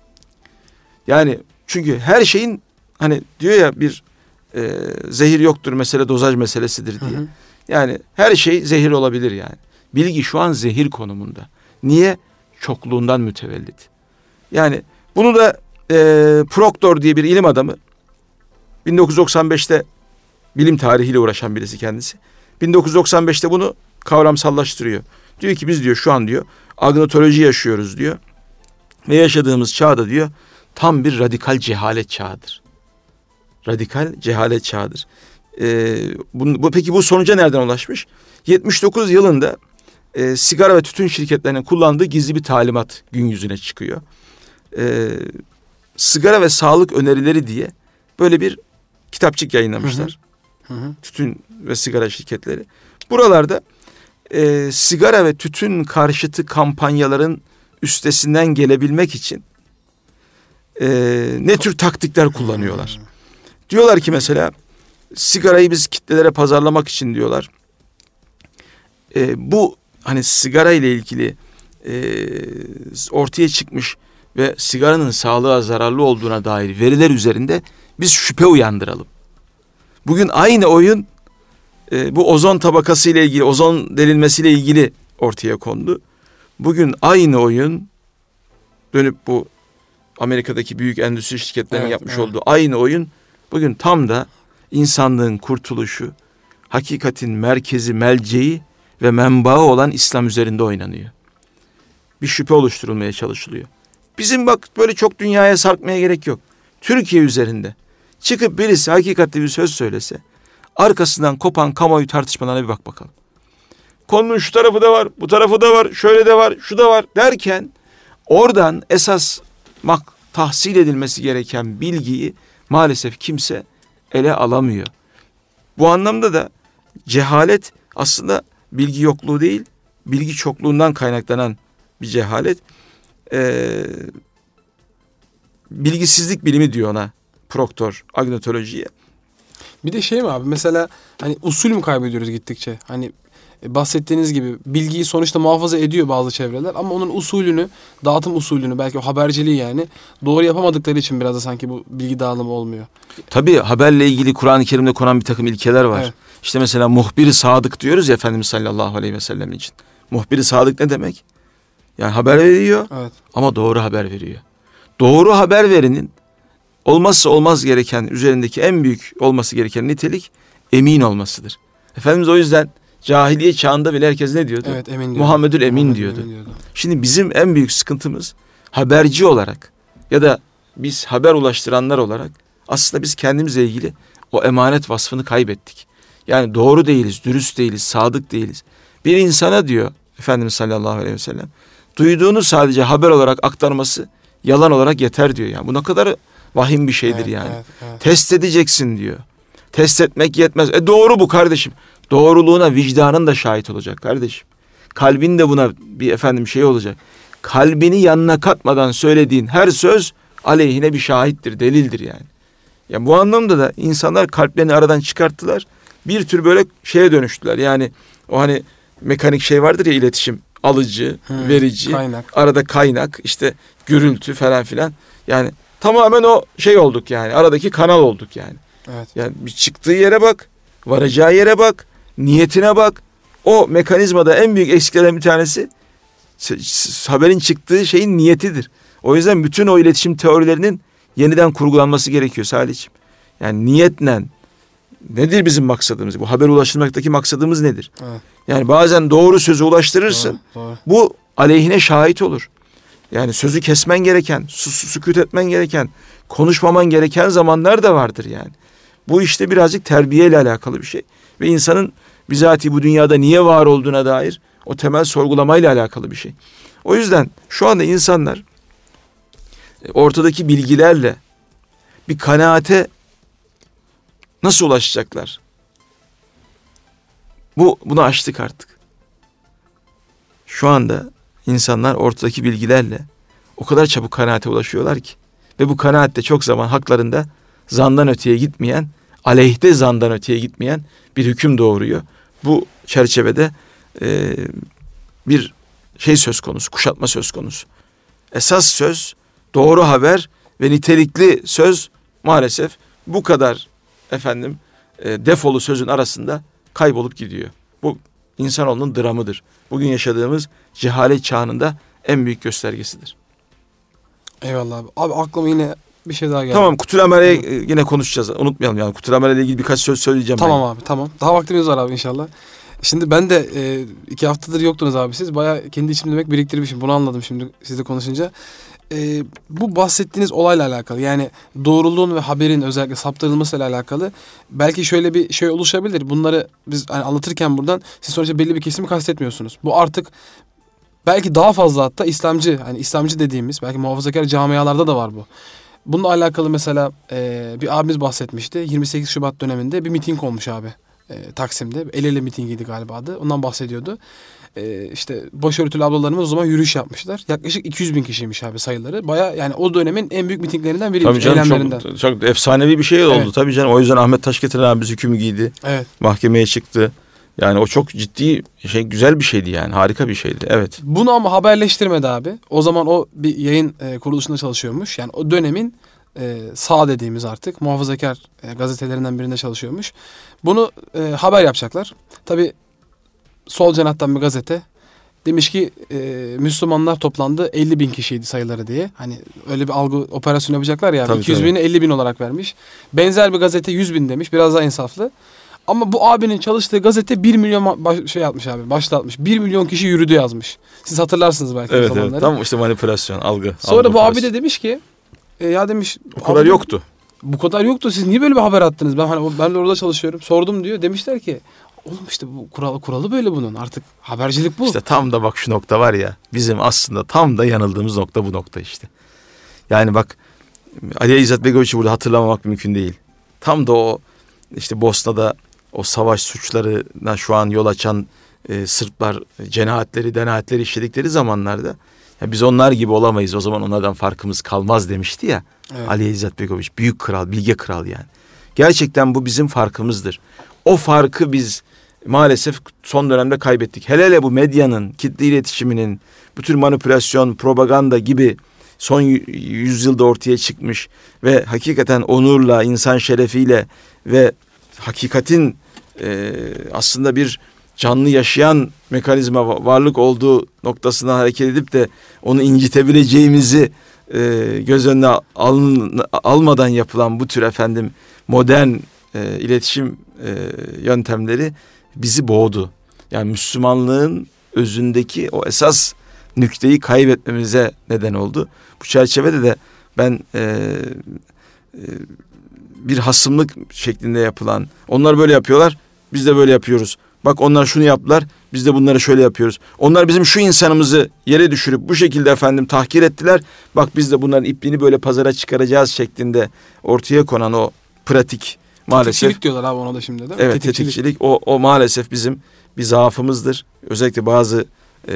Yani çünkü her şeyin hani diyor ya bir e, zehir yoktur mesele dozaj meselesidir diye. Hı hı. Yani her şey zehir olabilir yani. Bilgi şu an zehir konumunda. Niye? Çokluğundan mütevellit. Yani bunu da e, Proctor diye bir ilim adamı bin dokuz yüz doksan beşte bilim tarihiyle uğraşan birisi kendisi. bin dokuz yüz doksan beşte bunu kavramsallaştırıyor. Diyor ki biz diyor şu an diyor agnotoloji yaşıyoruz diyor. Ve yaşadığımız çağda diyor tam bir radikal cehalet çağıdır. Radikal cehalet çağıdır. Ee, bu, bu, peki bu sonuca nereden ulaşmış? yetmiş dokuz yılında e, sigara ve tütün şirketlerinin kullandığı gizli bir talimat gün yüzüne çıkıyor. Ee, sigara ve sağlık önerileri diye böyle bir kitapçık yayınlamışlar. Hı hı. Hı hı. Tütün ve sigara şirketleri. Buralarda e, sigara ve tütün karşıtı kampanyaların üstesinden gelebilmek için e, ne tür taktikler kullanıyorlar? Diyorlar ki mesela sigarayı biz kitlelere pazarlamak için diyorlar. E, bu hani sigara ile ilgili e, ortaya çıkmış ve sigaranın sağlığa zararlı olduğuna dair veriler üzerinde biz şüphe uyandıralım. Bugün aynı oyun e, bu ozon tabakası ile ilgili, ozon delinmesiyle ilgili ortaya kondu. Bugün aynı oyun dönüp bu Amerika'daki büyük endüstri şirketlerinin evet, yapmış evet. olduğu aynı oyun bugün tam da insanlığın kurtuluşu, hakikatin merkezi, melceği ve menbaı olan İslam üzerinde oynanıyor. Bir şüphe oluşturulmaya çalışılıyor. Bizim bak böyle çok dünyaya sarkmaya gerek yok. Türkiye üzerinde çıkıp birisi hakikatli bir söz söylese, arkasından kopan kamuoyu tartışmalarına bir bak bakalım. Konunun şu tarafı da var, bu tarafı da var, şöyle de var, şu da var derken oradan esas mak tahsil edilmesi gereken bilgiyi maalesef kimse ele alamıyor. Bu anlamda da cehalet aslında bilgi yokluğu değil, bilgi çokluğundan kaynaklanan bir cehalet. Ee, bilgisizlik bilimi diyor ona Proktor agnotolojiye. Bir de şey mi abi, mesela hani usul mü kaybediyoruz gittikçe? Hani bahsettiğiniz gibi bilgiyi sonuçta muhafaza ediyor bazı çevreler ama onun usulünü, dağıtım usulünü, belki o haberciliği yani doğru yapamadıkları için biraz da sanki bu bilgi dağılımı olmuyor. Tabii haberle ilgili Kur'an-ı Kerim'de konan bir takım ilkeler var. Evet. İşte mesela muhbir-i sadık diyoruz ya Efendimiz sallallahu aleyhi ve sellem için. Muhbir-i sadık ne demek? Yani haber veriyor evet. ama doğru haber veriyor. Doğru haber verenin olmazsa olmaz gereken, üzerindeki en büyük olması gereken nitelik emin olmasıdır. Efendimiz o yüzden cahiliye çağında bile herkes ne diyordu? Evet, emin diyordu. Muhammedül Emin Muhammed diyordu. Emin diyordu. Şimdi bizim en büyük sıkıntımız haberci olarak ya da biz haber ulaştıranlar olarak aslında biz kendimizle ilgili o emanet vasfını kaybettik. Yani doğru değiliz, dürüst değiliz, sadık değiliz. Bir insana diyor Efendimiz sallallahu aleyhi ve sellem, duyduğunu sadece haber olarak aktarması yalan olarak yeter diyor. Yani bu ne kadar vahim bir şeydir evet, yani. Evet, evet. Test edeceksin diyor. Test etmek yetmez. E doğru bu kardeşim. Doğruluğuna vicdanın da şahit olacak kardeşim. Kalbin de buna bir efendim şey olacak. Kalbini yanına katmadan söylediğin her söz aleyhine bir şahittir, delildir yani. Yani bu anlamda da insanlar kalplerini aradan çıkarttılar. Bir tür böyle şeye dönüştüler. Yani o hani mekanik şey vardır ya, iletişim, alıcı, hmm, verici, kaynak. Arada kaynak, işte gürültü falan filan. Yani tamamen o şey olduk yani. Aradaki kanal olduk yani. Evet. Yani bir çıktığı yere bak, varacağı yere bak, niyetine bak. O mekanizmada en büyük eksiklerden bir tanesi haberin çıktığı şeyin niyetidir. O yüzden bütün o iletişim teorilerinin yeniden kurgulanması gerekiyor Salih'ciğim. Yani niyetle nedir bizim maksadımız? Bu haber ulaştırmaktaki maksadımız nedir? Evet. Yani bazen doğru sözü ulaştırırsın. Doğru, doğru. Bu aleyhine şahit olur. Yani sözü kesmen gereken, sus, sükût etmen gereken, konuşmaman gereken zamanlar da vardır yani. Bu işte birazcık terbiyeyle alakalı bir şey. Ve insanın bizatihi bu dünyada niye var olduğuna dair o temel sorgulamayla alakalı bir şey. O yüzden şu anda insanlar ortadaki bilgilerle bir kanaate nasıl ulaşacaklar? Bu bunu aştık artık. Şu anda insanlar ortadaki bilgilerle o kadar çabuk kanaate ulaşıyorlar ki ve bu kanaat de çok zaman haklarında zandan öteye gitmeyen, aleyhte zandan öteye gitmeyen bir hüküm doğuruyor. Bu çerçevede e, bir şey söz konusu, kuşatma söz konusu. Esas söz, doğru haber ve nitelikli söz maalesef bu kadar efendim e, defolu sözün arasında kaybolup gidiyor. Bu insanoğlunun dramıdır. Bugün yaşadığımız cehalet çağında en büyük göstergesidir. Eyvallah abi. Abi aklıma yine bir şey daha geldi. Tamam, Kutulamer'e yine konuşacağız. Unutmayalım yani. Kutulamer'le ilgili birkaç söz söyleyeceğim. Tamam ben. abi tamam. Daha vaktimiz var abi inşallah. Şimdi ben de e, iki haftadır yoktunuz abi siz. Bayağı kendi içimde demek biriktirmişim. Bunu anladım şimdi sizle konuşunca. E, bu bahsettiğiniz olayla alakalı, yani doğruluğun ve haberin özellikle saptırılmasıyla alakalı belki şöyle bir şey oluşabilir. Bunları biz hani anlatırken buradan siz sonuçta belli bir kesimi kastetmiyorsunuz. Bu artık belki daha fazla hatta İslamcı, hani İslamcı dediğimiz belki muhafazakar camialarda da var bu. Bununla alakalı mesela e, bir abimiz bahsetmişti. yirmi sekiz Şubat döneminde bir miting olmuş abi. E, Taksim'de. El ele mitingiydi galiba adı. Ondan bahsediyordu. e, işte başörtülü ablalarımız o zaman yürüyüş yapmışlar. Yaklaşık iki yüz bin kişiymiş abi sayıları. Baya yani o dönemin en büyük mitinglerinden biriymiş. Tabii canım, eylemlerinden. çok, çok efsanevi bir şey oldu. Evet. Tabii canım, o yüzden Ahmet Taşgetiren abimiz hüküm giydi. Evet. Mahkemeye çıktı. Yani o çok ciddi şey, güzel bir şeydi yani, harika bir şeydi. Evet. Bunu ama haberleştirmedi abi. O zaman o bir yayın e, kuruluşunda çalışıyormuş. Yani o dönemin e, sağ dediğimiz artık muhafazakar e, gazetelerinden birinde çalışıyormuş. Bunu e, haber yapacaklar. Tabii sol cenahtan bir gazete demiş ki e, Müslümanlar toplandı elli bin kişiydi sayıları diye. Hani öyle bir algı operasyon yapacaklar ya. Tabii, iki yüz tabii. bini elli bin olarak vermiş. Benzer bir gazete yüz bin demiş. Biraz daha insaflı. Ama bu abinin çalıştığı gazete bir milyon baş, şey atmış abi. Başlatmış. bir milyon kişi yürüdü yazmış. Siz hatırlarsınız belki Evet o zamanları. evet. Tam işte manipülasyon, algı. Sonra algı bu abi operasyon. de demiş ki e, ya demiş Bu kadar abi, yoktu. Bu kadar yoktu. Siz niye böyle bir haber attınız? Ben hani ben de orada çalışıyorum. Sordum diyor. Demişler ki oğlum işte bu kuralı kuralı böyle bunun. Artık habercilik bu. İşte tam da bak şu nokta var ya, bizim aslında tam da yanıldığımız nokta bu nokta işte. Yani bak, Ali İzzet Begoviç'i burada hatırlamamak mümkün değil. Tam da o işte Bosna'da o savaş suçlarına şu an yol açan e, Sırplar cenahatleri, denahatleri işledikleri zamanlarda ya biz onlar gibi olamayız, o zaman onlardan farkımız kalmaz demişti ya. Evet. Ali İzzet Begoviç büyük kral, bilge kral yani. Gerçekten bu bizim farkımızdır. O farkı biz maalesef son dönemde kaybettik. Hele hele bu medyanın, kitle iletişiminin, bu tür manipülasyon, propaganda gibi son yüzyılda ortaya çıkmış ve hakikaten onurla, insan şerefiyle ve hakikatin e, aslında bir canlı yaşayan mekanizma, varlık olduğu noktasına hareket edip de onu incitebileceğimizi e, göz önüne al, almadan yapılan bu tür efendim modern e, iletişim e, yöntemleri bizi boğdu. Yani Müslümanlığın özündeki o esas nükteyi kaybetmemize neden oldu. Bu çerçevede de ben e, e, bir hasımlık şeklinde yapılan, onlar böyle yapıyorlar, biz de böyle yapıyoruz. Bak onlar şunu yaptılar, biz de bunları şöyle yapıyoruz. Onlar bizim şu insanımızı yere düşürüp bu şekilde efendim tahkir ettiler. Bak biz de bunların ipliğini böyle pazara çıkaracağız şeklinde ortaya konan o pratik maalesef. Tetikçilik diyorlar abi ona da şimdi değil mi? Evet, tetikçilik. tetikçilik o, o maalesef bizim bir zaafımızdır. Özellikle bazı e,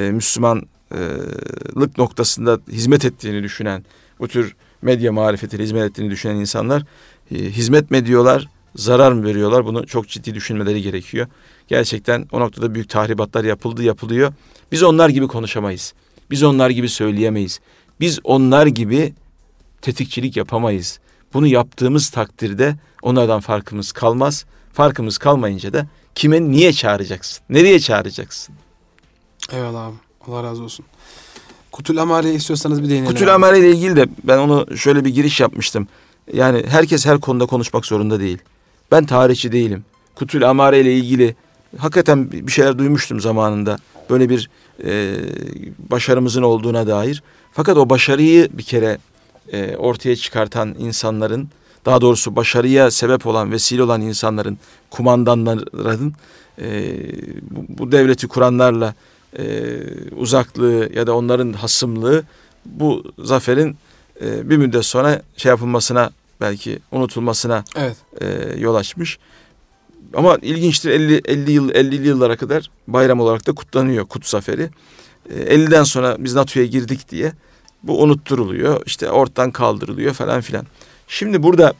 Müslümanlık noktasında hizmet ettiğini düşünen, bu tür medya marifetiyle hizmet ettiğini düşünen insanlar e, hizmet mi ediyorlar, zarar mı veriyorlar? Bunu çok ciddi düşünmeleri gerekiyor. Gerçekten o noktada büyük tahribatlar yapıldı, yapılıyor. Biz onlar gibi konuşamayız. Biz onlar gibi söyleyemeyiz. Biz onlar gibi tetikçilik yapamayız. Bunu yaptığımız takdirde onlardan farkımız kalmaz. Farkımız kalmayınca da kime niye çağıracaksın? Nereye çağıracaksın? Eyvallah abi. Allah razı olsun. Kutul Amare'ye istiyorsanız bir değinelim. Kutul Amare ile ilgili de ben onu şöyle bir giriş yapmıştım. Yani herkes her konuda konuşmak zorunda değil. Ben tarihçi değilim. Kutul Amare ile ilgili hakikaten bir şeyler duymuştum zamanında. Böyle bir e, başarımızın olduğuna dair. Fakat o başarıyı bir kere e, ortaya çıkartan insanların, daha doğrusu başarıya sebep olan, vesile olan insanların, kumandanların e, bu, bu devleti kuranlarla e, uzaklığı ya da onların hasımlığı bu zaferin e, bir müddet sonra şey yapılmasına, belki unutulmasına evet. e, yol açmış. Ama ilginçtir, elli elli yıl ellili yıllara kadar bayram olarak da kutlanıyor Kut Zaferi. E, elliden sonra biz NATO'ya girdik diye bu unutturuluyor. İşte ortadan kaldırılıyor falan filan. Şimdi burada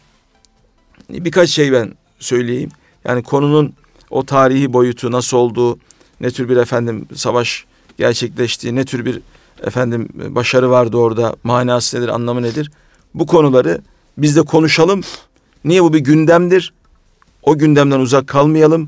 birkaç şey ben söyleyeyim. Yani konunun o tarihi boyutu nasıl olduğu, ne tür bir efendim savaş gerçekleştiği, ne tür bir efendim başarı vardı orada, manası nedir, anlamı nedir? Bu konuları biz de konuşalım. Niye bu bir gündemdir? O gündemden uzak kalmayalım.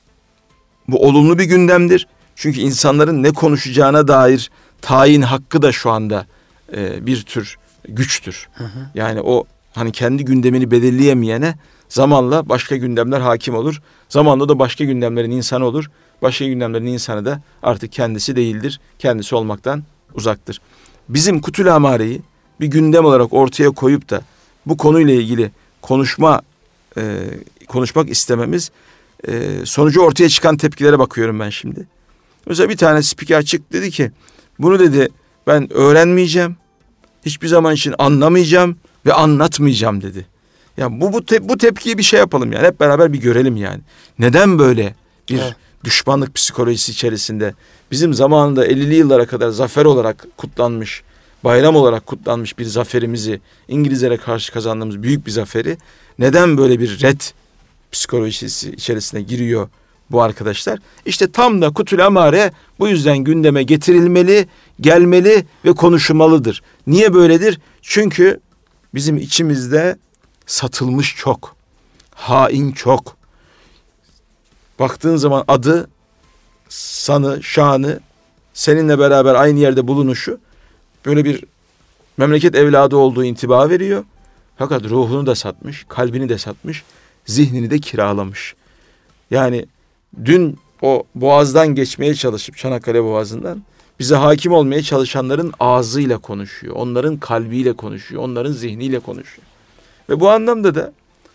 Bu olumlu bir gündemdir. Çünkü insanların ne konuşacağına dair tayin hakkı da şu anda e, bir tür güçtür. Hı hı. Yani o hani kendi gündemini belirleyemeyene zamanla başka gündemler hakim olur. Zamanla da başka gündemlerin insanı olur. Başka gündemlerin insanı da artık kendisi değildir. Kendisi olmaktan uzaktır. Bizim Kutul Amare'yi bir gündem olarak ortaya koyup da bu konuyla ilgili konuşma e, konuşmak istememiz e, sonucu ortaya çıkan tepkilere bakıyorum ben şimdi. Mesela bir tane spiker çıktı, dedi ki bunu dedi ben öğrenmeyeceğim, hiçbir zaman için anlamayacağım ve anlatmayacağım dedi. Ya bu bu, te, bu tepkiyi bir şey yapalım yani, hep beraber bir görelim yani. Neden böyle bir evet. düşmanlık psikolojisi içerisinde bizim zamanında ellili yıllara kadar zafer olarak kutlanmış, bayram olarak kutlanmış bir zaferimizi, İngilizlere karşı kazandığımız büyük bir zaferi neden böyle bir red psikolojisi içerisine giriyor bu arkadaşlar? İşte tam da Kutül Amare bu yüzden gündeme getirilmeli, gelmeli ve konuşulmalıdır. Niye böyledir? Çünkü bizim içimizde satılmış çok, hain çok. Baktığın zaman adı, sanı, şanı, seninle beraber aynı yerde bulunuşu böyle bir memleket evladı olduğu intiba veriyor. Fakat ruhunu da satmış, kalbini de satmış, zihnini de kiralamış. Yani dün o boğazdan geçmeye çalışıp, Çanakkale Boğazı'ndan bize hakim olmaya çalışanların ağzıyla konuşuyor. Onların kalbiyle konuşuyor. Onların zihniyle konuşuyor. Ve bu anlamda da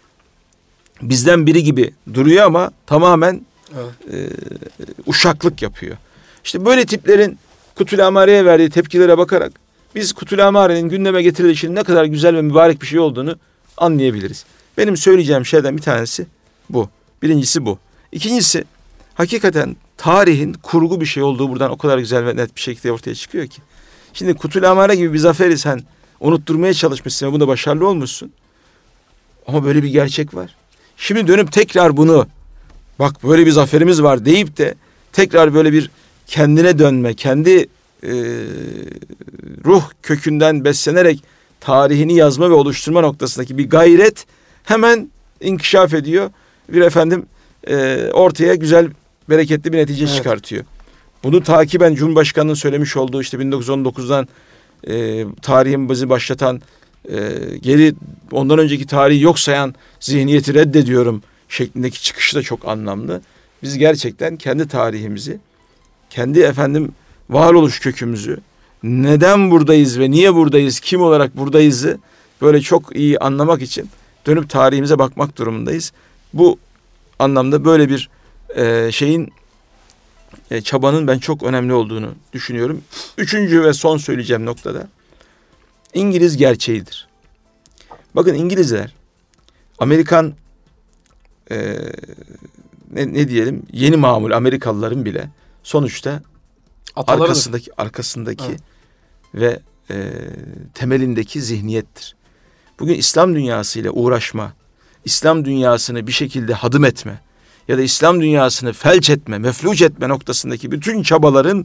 bizden biri gibi duruyor ama tamamen evet. e, uşaklık yapıyor. İşte böyle tiplerin Kutül Amare'ye verdiği tepkilere bakarak biz Kutül Amare'nin gündeme getirilişinin ne kadar güzel ve mübarek bir şey olduğunu anlayabiliriz. Benim söyleyeceğim şeyden bir tanesi bu. Birincisi bu. İkincisi, hakikaten tarihin kurgu bir şey olduğu buradan o kadar güzel ve net bir şekilde ortaya çıkıyor ki. Şimdi Kutül Amare gibi bir zaferi sen unutturmaya çalışmışsın ve bunda başarılı olmuşsun. Ama böyle bir gerçek var. Şimdi dönüp tekrar bunu, bak böyle bir zaferimiz var deyip de tekrar böyle bir kendine dönme, kendi e, ruh kökünden beslenerek tarihini yazma ve oluşturma noktasındaki bir gayret hemen inkişaf ediyor. Bir efendim e, ortaya güzel, bereketli bir netice evet. çıkartıyor. Bunu takiben Cumhurbaşkanı'nın söylemiş olduğu işte bin dokuz yüz on dokuzdan e, tarihin bizi başlatan, e, geri ondan önceki tarihi yok sayan zihniyeti reddediyorum şeklindeki çıkışı da çok anlamlı. Biz gerçekten kendi tarihimizi, kendi efendim varoluş kökümüzü, neden buradayız ve niye buradayız, kim olarak buradayızı böyle çok iyi anlamak için dönüp tarihimize bakmak durumundayız. Bu anlamda böyle bir e, şeyin, e, çabanın ben çok önemli olduğunu düşünüyorum. Üçüncü ve son söyleyeceğim noktada İngiliz gerçeğidir. Bakın İngilizler, Amerikan e, ne, ne diyelim yeni mamul Amerikalıların bile sonuçta Atalarıdır. arkasındaki arkasındaki evet. ve e, temelindeki zihniyettir. Bugün İslam dünyasıyla uğraşma, İslam dünyasını bir şekilde hadım etme ya da İslam dünyasını felç etme, mefluç etme noktasındaki bütün çabaların,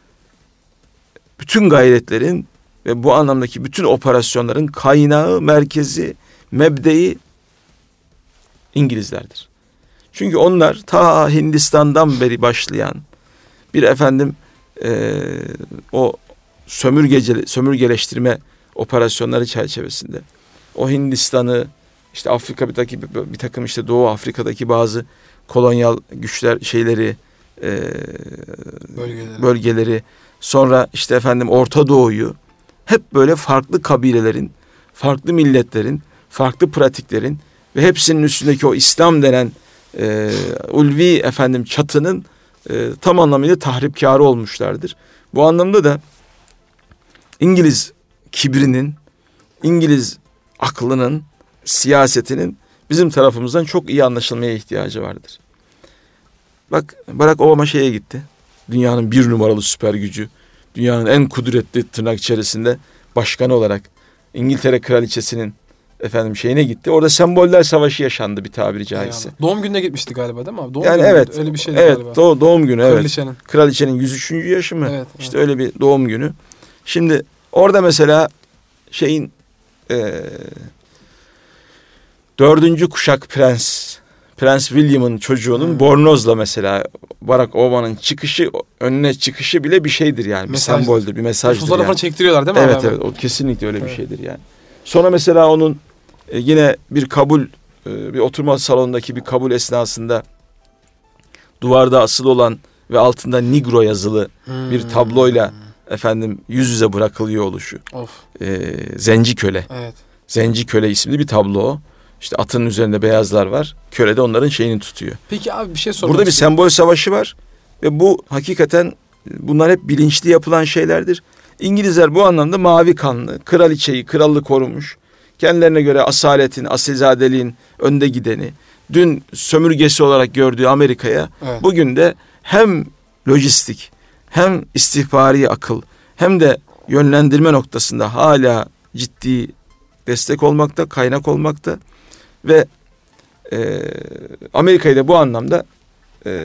bütün gayretlerin ve bu anlamdaki bütün operasyonların kaynağı, merkezi, mebdeyi İngilizlerdir. Çünkü onlar ta Hindistan'dan beri başlayan bir efendim e, o sömürgece, sömürgeleştirme operasyonları çerçevesinde o Hindistan'ı, işte Afrika'daki bir, bir takım işte Doğu Afrika'daki bazı kolonyal güçler şeyleri e, bölgeleri. bölgeleri sonra işte efendim Orta Doğu'yu hep böyle farklı kabilelerin, farklı milletlerin, farklı pratiklerin ve hepsinin üstündeki o İslam denen e, ulvi efendim çatının e, tam anlamıyla tahripkarı olmuşlardır. Bu anlamda da İngiliz kibrinin, İngiliz aklının, siyasetinin bizim tarafımızdan çok iyi anlaşılmaya ihtiyacı vardır. Bak Barack Obama şeye gitti. Dünyanın bir numaralı süper gücü, dünyanın en kudretli tırnak içerisinde başkanı olarak İngiltere kraliçesinin efendim şeyine gitti. Orada semboller savaşı yaşandı bir tabiri caizse. Yani, doğum gününe gitmişti galiba değil mi abi? Doğum yani günü evet. Öyle bir şey evet, galiba. Do- doğum günü evet. Kraliçenin. Kraliçenin yüz üçüncü yaşı mı? Evet, işte evet. öyle bir doğum günü. Şimdi orada mesela şeyin e, dördüncü kuşak prens, Prens William'ın çocuğunun hmm. bornozla mesela Barack Obama'nın çıkışı, önüne çıkışı bile bir şeydir yani. Mesajdır. Bir semboldür, bir mesajdır. Fotoğrafını yani. çektiriyorlar değil mi? Evet abi? evet, o kesinlikle öyle evet. bir şeydir yani. Sonra mesela onun e, yine bir kabul, e, bir oturma salonundaki bir kabul esnasında duvarda asılı olan ve altında Negro yazılı hmm. bir tabloyla efendim yüz yüze bırakılıyor oluşu. Of. E, Zenci Köle. Evet. Zenci Köle isimli bir tablo o. İşte atının üzerinde beyazlar var. Köle de onların şeyini tutuyor. Peki abi bir şey sormak Burada bir istiyorum. Sembol savaşı var. Ve bu hakikaten bunlar hep bilinçli yapılan şeylerdir. İngilizler bu anlamda mavi kanlı, kraliçeyi, krallığı korumuş. Kendilerine göre asaletin, asilzadeliğin önde gideni, dün sömürgesi olarak gördüğü Amerika'ya evet. bugün de hem lojistik hem istihbari akıl hem de yönlendirme noktasında hala ciddi destek olmakta, kaynak olmakta ve e, Amerika'yı da bu anlamda e,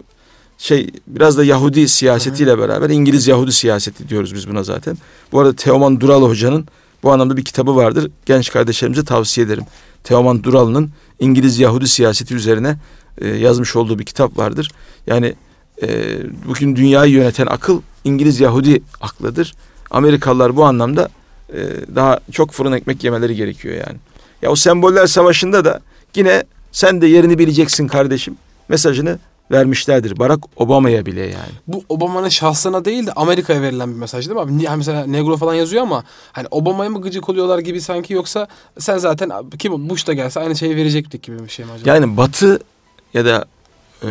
şey biraz da Yahudi siyasetiyle beraber İngiliz Yahudi siyaseti diyoruz biz buna zaten. Bu arada Teoman Dural Hoca'nın bu anlamda bir kitabı vardır. Genç kardeşlerimize tavsiye ederim. Teoman Dural'ın İngiliz Yahudi siyaseti üzerine e, yazmış olduğu bir kitap vardır. Yani e, bugün dünyayı yöneten akıl İngiliz Yahudi aklıdır. Amerikalılar bu anlamda e, daha çok fırın ekmek yemeleri gerekiyor yani. Ya o semboller savaşında da yine sen de yerini bileceksin kardeşim mesajını vermişlerdir. Barack Obama'ya bile yani. Bu Obama'nın şahsına değil de Amerika'ya verilen bir mesaj değil mi abi? Yani mesela Negro falan yazıyor ama hani Obama'ya mı gıcık oluyorlar gibi sanki, yoksa sen zaten kim Bush da gelse aynı şeyi verecektik gibi bir şey mi acaba? Yani Batı ya da e,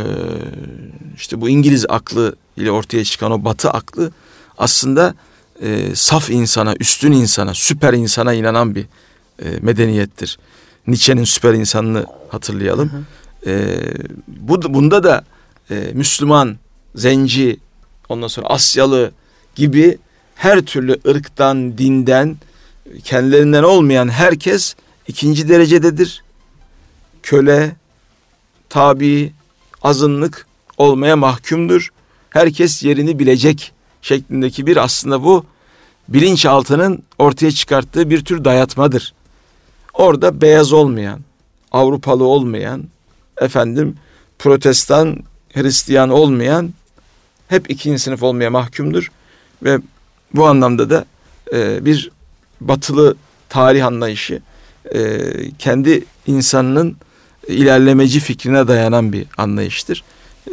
işte bu İngiliz aklı ile ortaya çıkan o Batı aklı aslında e, saf insana, üstün insana, süper insana inanan bir e, medeniyettir. Nietzsche'nin süper insanını hatırlayalım. Hı hı. E, bu bunda da e, Müslüman, zenci, ondan sonra Asyalı gibi her türlü ırktan, dinden, kendilerinden olmayan herkes ikinci derecededir. Köle, tabi, azınlık olmaya mahkumdur. Herkes yerini bilecek şeklindeki bir aslında bu bilinçaltının ortaya çıkarttığı bir tür dayatmadır. Orada beyaz olmayan, Avrupalı olmayan, efendim Protestan, Hristiyan olmayan hep ikinci sınıf olmaya mahkumdur ve bu anlamda da e, bir batılı tarih anlayışı e, kendi insanının ilerlemeci fikrine dayanan bir anlayıştır. E,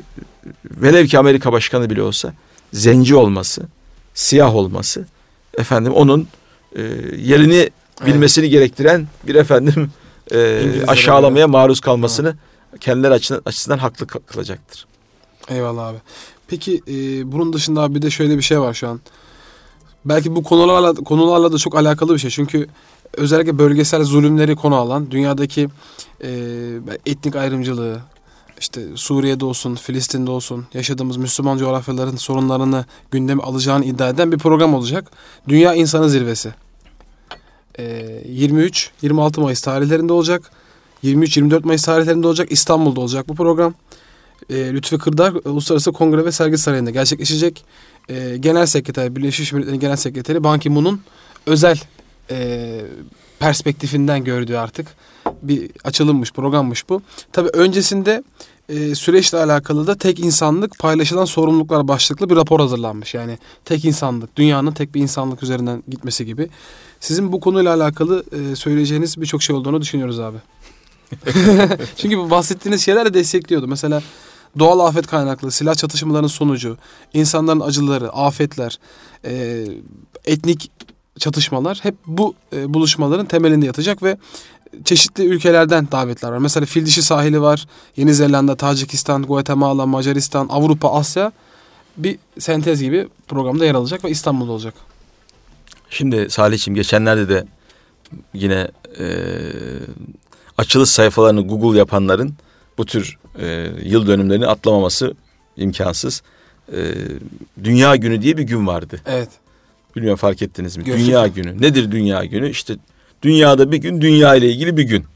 velev ki Amerika başkanı bile olsa zenci olması, siyah olması efendim onun e, yerini bilmesini evet. gerektiren bir efendim e, aşağılamaya maruz kalmasını evet. kendileri açısından, açısından haklı kılacaktır. Eyvallah abi. Peki e, bunun dışında abi bir de şöyle bir şey var şu an. Belki bu konularla konularla da çok alakalı bir şey. Çünkü özellikle bölgesel zulümleri konu alan, dünyadaki e, etnik ayrımcılığı, işte Suriye'de olsun, Filistin'de olsun, yaşadığımız Müslüman coğrafyaların sorunlarını gündeme alacağını iddia eden bir program olacak. Dünya İnsanı Zirvesi. E, yirmi üç yirmi altı Mayıs tarihlerinde olacak. yirmi üç yirmi dört Mayıs tarihlerinde olacak. İstanbul'da olacak bu program. E, Lütfi Kırdar Uluslararası Kongre ve Sergi Sarayı'nda gerçekleşecek. E, Genel Sekreter, Birleşmiş Milletler'in Genel Sekreteri Ban Ki-moon'un özel e, perspektifinden gördüğü artık bir açılımmış, programmış bu. Tabii öncesinde e, süreçle alakalı da tek insanlık paylaşılan sorumluluklar başlıklı bir rapor hazırlanmış. Yani tek insanlık, dünyanın tek bir insanlık üzerinden gitmesi gibi. Sizin bu konuyla alakalı e, söyleyeceğiniz birçok şey olduğunu düşünüyoruz abi. Çünkü bu bahsettiğiniz şeyler de destekliyordu. Mesela doğal afet kaynaklı silah çatışmalarının sonucu, insanların acıları, afetler, e, etnik çatışmalar hep bu e, buluşmaların temelinde yatacak ve çeşitli ülkelerden davetler var. Mesela Fildişi sahili var, Yeni Zelanda, Tacikistan, Guatemala, Macaristan, Avrupa, Asya bir sentez gibi programda yer alacak ve İstanbul'da olacak. Şimdi Salih'ciğim geçenlerde de yine e, açılış sayfalarını Google yapanların bu tür e, yıl dönümlerini atlamaması imkansız. E, Dünya Günü diye bir gün vardı. Evet. Bilmiyorum fark ettiniz mi? Görüşürüz. Dünya Günü. Nedir Dünya Günü? İşte dünyada bir gün, dünya ile ilgili bir gün.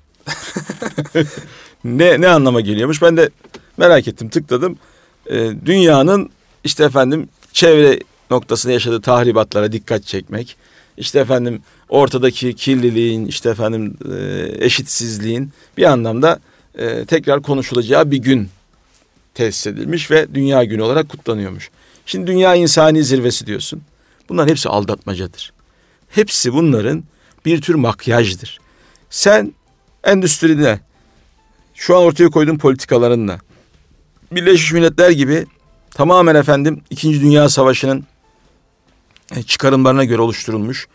ne ne anlama geliyormuş? Ben de merak ettim, tıkladım. E, dünyanın işte efendim çevre noktasında yaşadığı tahribatlara dikkat çekmek. İşte efendim ortadaki kirliliğin, işte efendim e, eşitsizliğin bir anlamda e, tekrar konuşulacağı bir gün tesis edilmiş ve Dünya Günü olarak kutlanıyormuş. Şimdi Dünya İnsani Zirvesi diyorsun. Bunların hepsi aldatmacadır. Hepsi bunların bir tür makyajdır. Sen endüstride şu an ortaya koyduğun politikalarınla Birleşmiş Milletler gibi tamamen efendim İkinci Dünya Savaşı'nın çıkarımlarına göre oluşturulmuş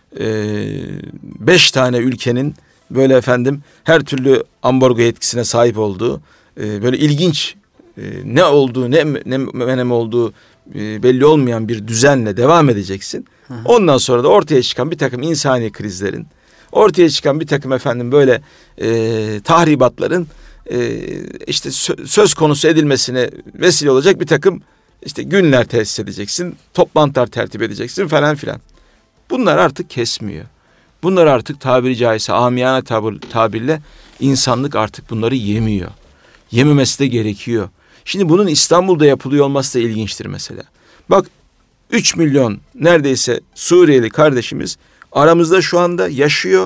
beş tane ülkenin böyle efendim her türlü ambargo yetkisine sahip olduğu böyle ilginç ne olduğu ne ne menem olduğu belli olmayan bir düzenle devam edeceksin. Hı hı. Ondan sonra da ortaya çıkan bir takım insani krizlerin, ortaya çıkan bir takım efendim böyle e, tahribatların e, işte sö- söz konusu edilmesine vesile olacak bir takım işte günler tesis edeceksin, toplantılar tertip edeceksin falan filan. Bunlar artık kesmiyor. Bunlar artık tabiri caizse amiyane tabir, tabirle insanlık artık bunları yemiyor. Yememesi de gerekiyor. Şimdi bunun İstanbul'da yapılıyor olması da ilginçtir mesela. Bak üç milyon neredeyse Suriyeli kardeşimiz aramızda şu anda yaşıyor.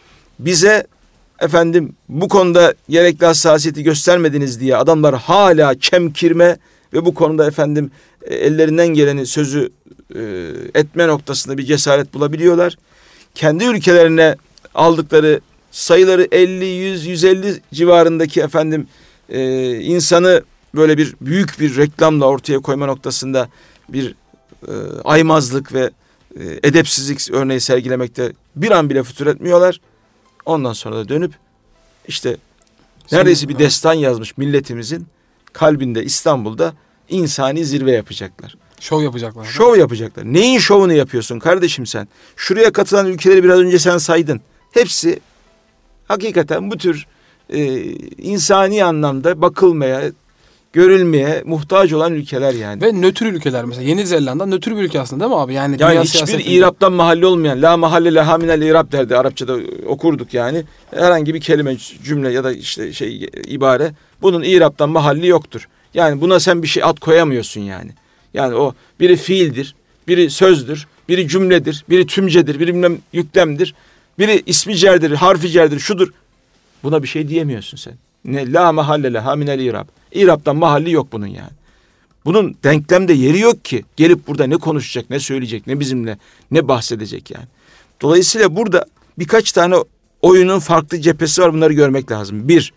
Bize efendim bu konuda gerekli hassasiyeti göstermediniz diye adamlar hala çemkirme ve bu konuda efendim ellerinden geleni sözü e, etme noktasında bir cesaret bulabiliyorlar. Kendi ülkelerine aldıkları sayıları elli, yüz, yüz elli civarındaki efendim e, insanı böyle bir büyük bir reklamla ortaya koyma noktasında bir e, aymazlık ve e, edepsizlik örneği sergilemekte bir an bile fütur etmiyorlar. Ondan sonra da dönüp işte neredeyse bir destan yazmış milletimizin kalbinde İstanbul'da insani zirve yapacaklar. Şov yapacaklar. Şov yapacaklar. Neyin şovunu yapıyorsun kardeşim sen? Şuraya katılan ülkeleri biraz önce sen saydın. Hepsi hakikaten bu tür e, insani anlamda bakılmaya, görülmeye muhtaç olan ülkeler yani. Ve nötr ülkeler mesela. Yeni Zelanda nötr bir ülke aslında değil mi abi? Yani, yani hiçbir siyasetinde... İrab'dan mahalle olmayan, la mahalle la haminel İrab derdi Arapçada okurduk yani. Herhangi bir kelime, cümle ya da işte şey ibare bunun İrab'dan mahalli yoktur. Yani buna sen bir şey ad koyamıyorsun yani. Yani o biri fiildir, biri sözdür, biri cümledir, biri tümcedir, biri bilmem yüklemdir, biri ismi cerdir, harfi cerdir, şudur. Buna bir şey diyemiyorsun sen. Ne la mahalle la haminel İrab. İrab'dan mahalli yok bunun yani. Bunun denklemde yeri yok ki. Gelip burada ne konuşacak, ne söyleyecek, ne bizimle, ne bahsedecek yani. Dolayısıyla burada birkaç tane oyunun farklı cephesi var. Bunları görmek lazım. Bir,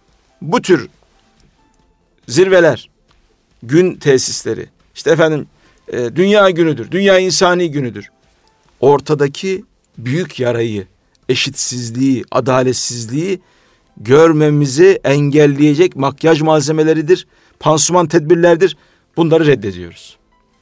bu tür zirveler, gün tesisleri, işte efendim e, dünya günüdür, dünya insani günüdür. Ortadaki büyük yarayı, eşitsizliği, adaletsizliği görmemizi engelleyecek makyaj malzemeleridir, pansuman tedbirlerdir. Bunları reddediyoruz.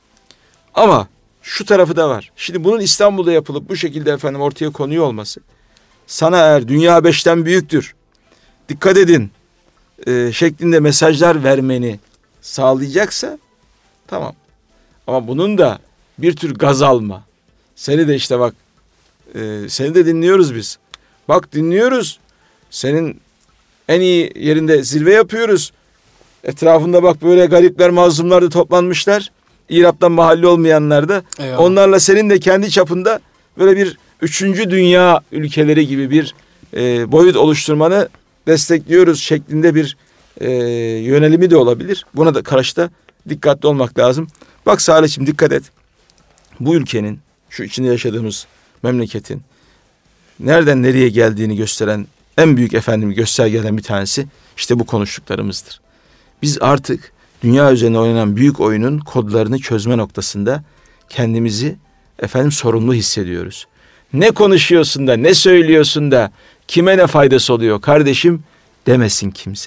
Ama şu tarafı da var. Şimdi bunun İstanbul'da yapılıp bu şekilde efendim ortaya konuyor olması, sana eğer dünya beşten büyüktür, dikkat edin e, şeklinde mesajlar vermeni sağlayacaksa tamam. Ama bunun da bir tür gaz alma. Seni de işte bak e, seni de dinliyoruz biz. Bak dinliyoruz. Senin en iyi yerinde zirve yapıyoruz. Etrafında bak böyle garipler, mazlumlar da toplanmışlar. İrab'dan mahalli olmayanlar da. Eyvallah. Onlarla senin de kendi çapında böyle bir üçüncü dünya ülkeleri gibi bir e, boyut oluşturmanı destekliyoruz şeklinde bir e, yönelimi de olabilir. Buna da karşıda dikkatli olmak lazım. Bak Salih'cim dikkat et. Bu ülkenin, şu içinde yaşadığımız memleketin nereden nereye geldiğini gösteren en büyük efendim göstergelerden bir tanesi işte bu konuştuklarımızdır. Biz artık dünya üzerine oynanan büyük oyunun kodlarını çözme noktasında kendimizi efendim sorumlu hissediyoruz. Ne konuşuyorsun da, ne söylüyorsun da, kime ne faydası oluyor kardeşim demesin kimse.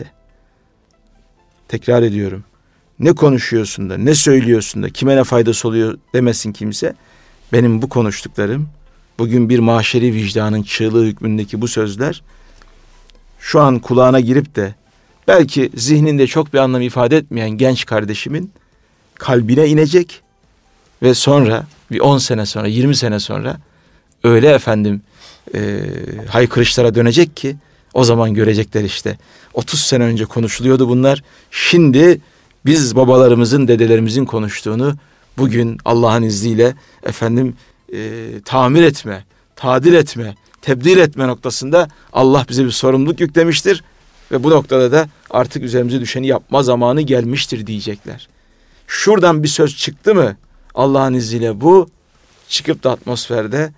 Tekrar ediyorum. Ne konuşuyorsun da, ne söylüyorsun da, kime ne faydası oluyor demesin kimse. Benim bu konuştuklarım, bugün bir mahşeri vicdanın çığlığı hükmündeki bu sözler, şu an kulağına girip de belki zihninde çok bir anlam ifade etmeyen genç kardeşimin kalbine inecek ve sonra bir on sene sonra, yirmi sene sonra öyle efendim e, haykırışlara dönecek ki o zaman görecekler işte. otuz sene önce konuşuluyordu bunlar. Şimdi biz babalarımızın, dedelerimizin konuştuğunu bugün Allah'ın izniyle efendim e, tamir etme, tadil etme, tebdil etme noktasında Allah bize bir sorumluluk yüklemiştir. Ve bu noktada da artık üzerimize düşeni yapma zamanı gelmiştir diyecekler. Şuradan bir söz çıktı mı Allah'ın izniyle bu çıkıp da atmosferde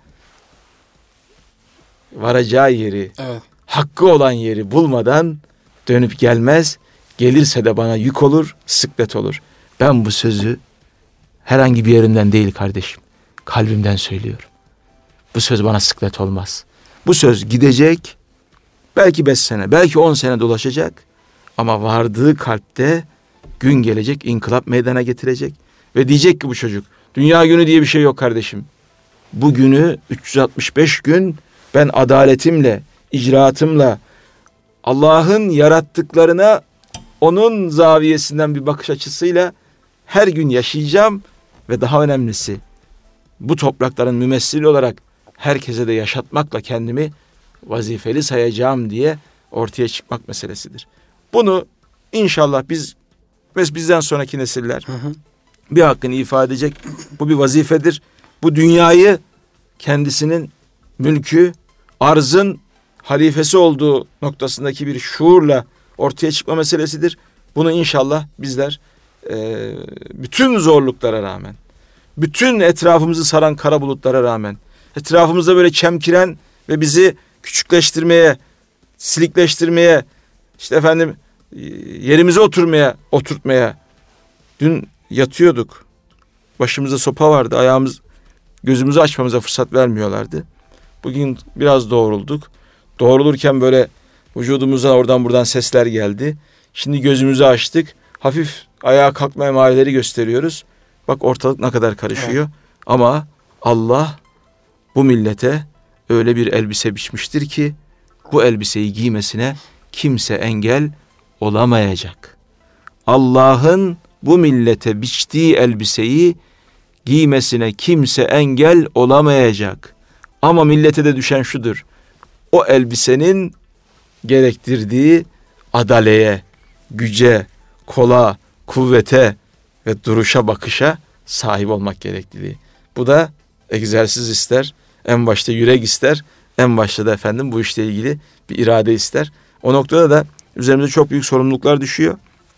varacağı yeri, evet, hakkı olan yeri bulmadan dönüp gelmez. Gelirse de bana yük olur, sıklet olur. Ben bu sözü herhangi bir yerimden değil kardeşim, kalbimden söylüyorum. Bu söz bana sıklet olmaz. Bu söz gidecek, belki beş sene, belki on sene dolaşacak. Ama vardığı kalpte gün gelecek, inkılap meydana getirecek. Ve diyecek ki bu çocuk, dünya günü diye bir şey yok kardeşim. Bu günü üç yüz altmış beş gün ben adaletimle, icraatımla Allah'ın yarattıklarına onun zaviyesinden bir bakış açısıyla her gün yaşayacağım ve daha önemlisi bu toprakların mümessili olarak herkese de yaşatmakla kendimi vazifeli sayacağım diye ortaya çıkmak meselesidir. Bunu inşallah biz ve bizden sonraki nesiller hı hı. bir hakkını ifade edecek. Bu bir vazifedir. Bu dünyayı kendisinin mülkü, arzın halifesi olduğu noktasındaki bir şuurla ortaya çıkma meselesidir. Bunu inşallah bizler e, bütün zorluklara rağmen, bütün etrafımızı saran kara bulutlara rağmen, etrafımızda böyle çemkiren ve bizi küçükleştirmeye, silikleştirmeye, işte efendim yerimize oturmaya, oturtmaya. Dün yatıyorduk. Başımızda sopa vardı. Ayağımız, gözümüzü açmamıza fırsat vermiyorlardı. Bugün biraz doğrulduk. Doğrulurken böyle vücudumuza oradan buradan sesler geldi. Şimdi gözümüzü açtık. Hafif ayağa kalkma emareleri gösteriyoruz. Bak ortalık ne kadar karışıyor. Evet. Ama Allah bu millete öyle bir elbise biçmiştir ki bu elbiseyi giymesine kimse engel olamayacak. Allah'ın bu millete biçtiği elbiseyi giymesine kimse engel olamayacak. Ama millete de düşen şudur: o elbisenin gerektirdiği adaleye, güce, kola, kuvvete ve duruşa, bakışa sahip olmak gerekliliği. Bu da egzersiz ister, en başta yürek ister, en başta da efendim bu işle ilgili bir irade ister. O noktada da üzerimize çok büyük sorumluluklar düşüyor.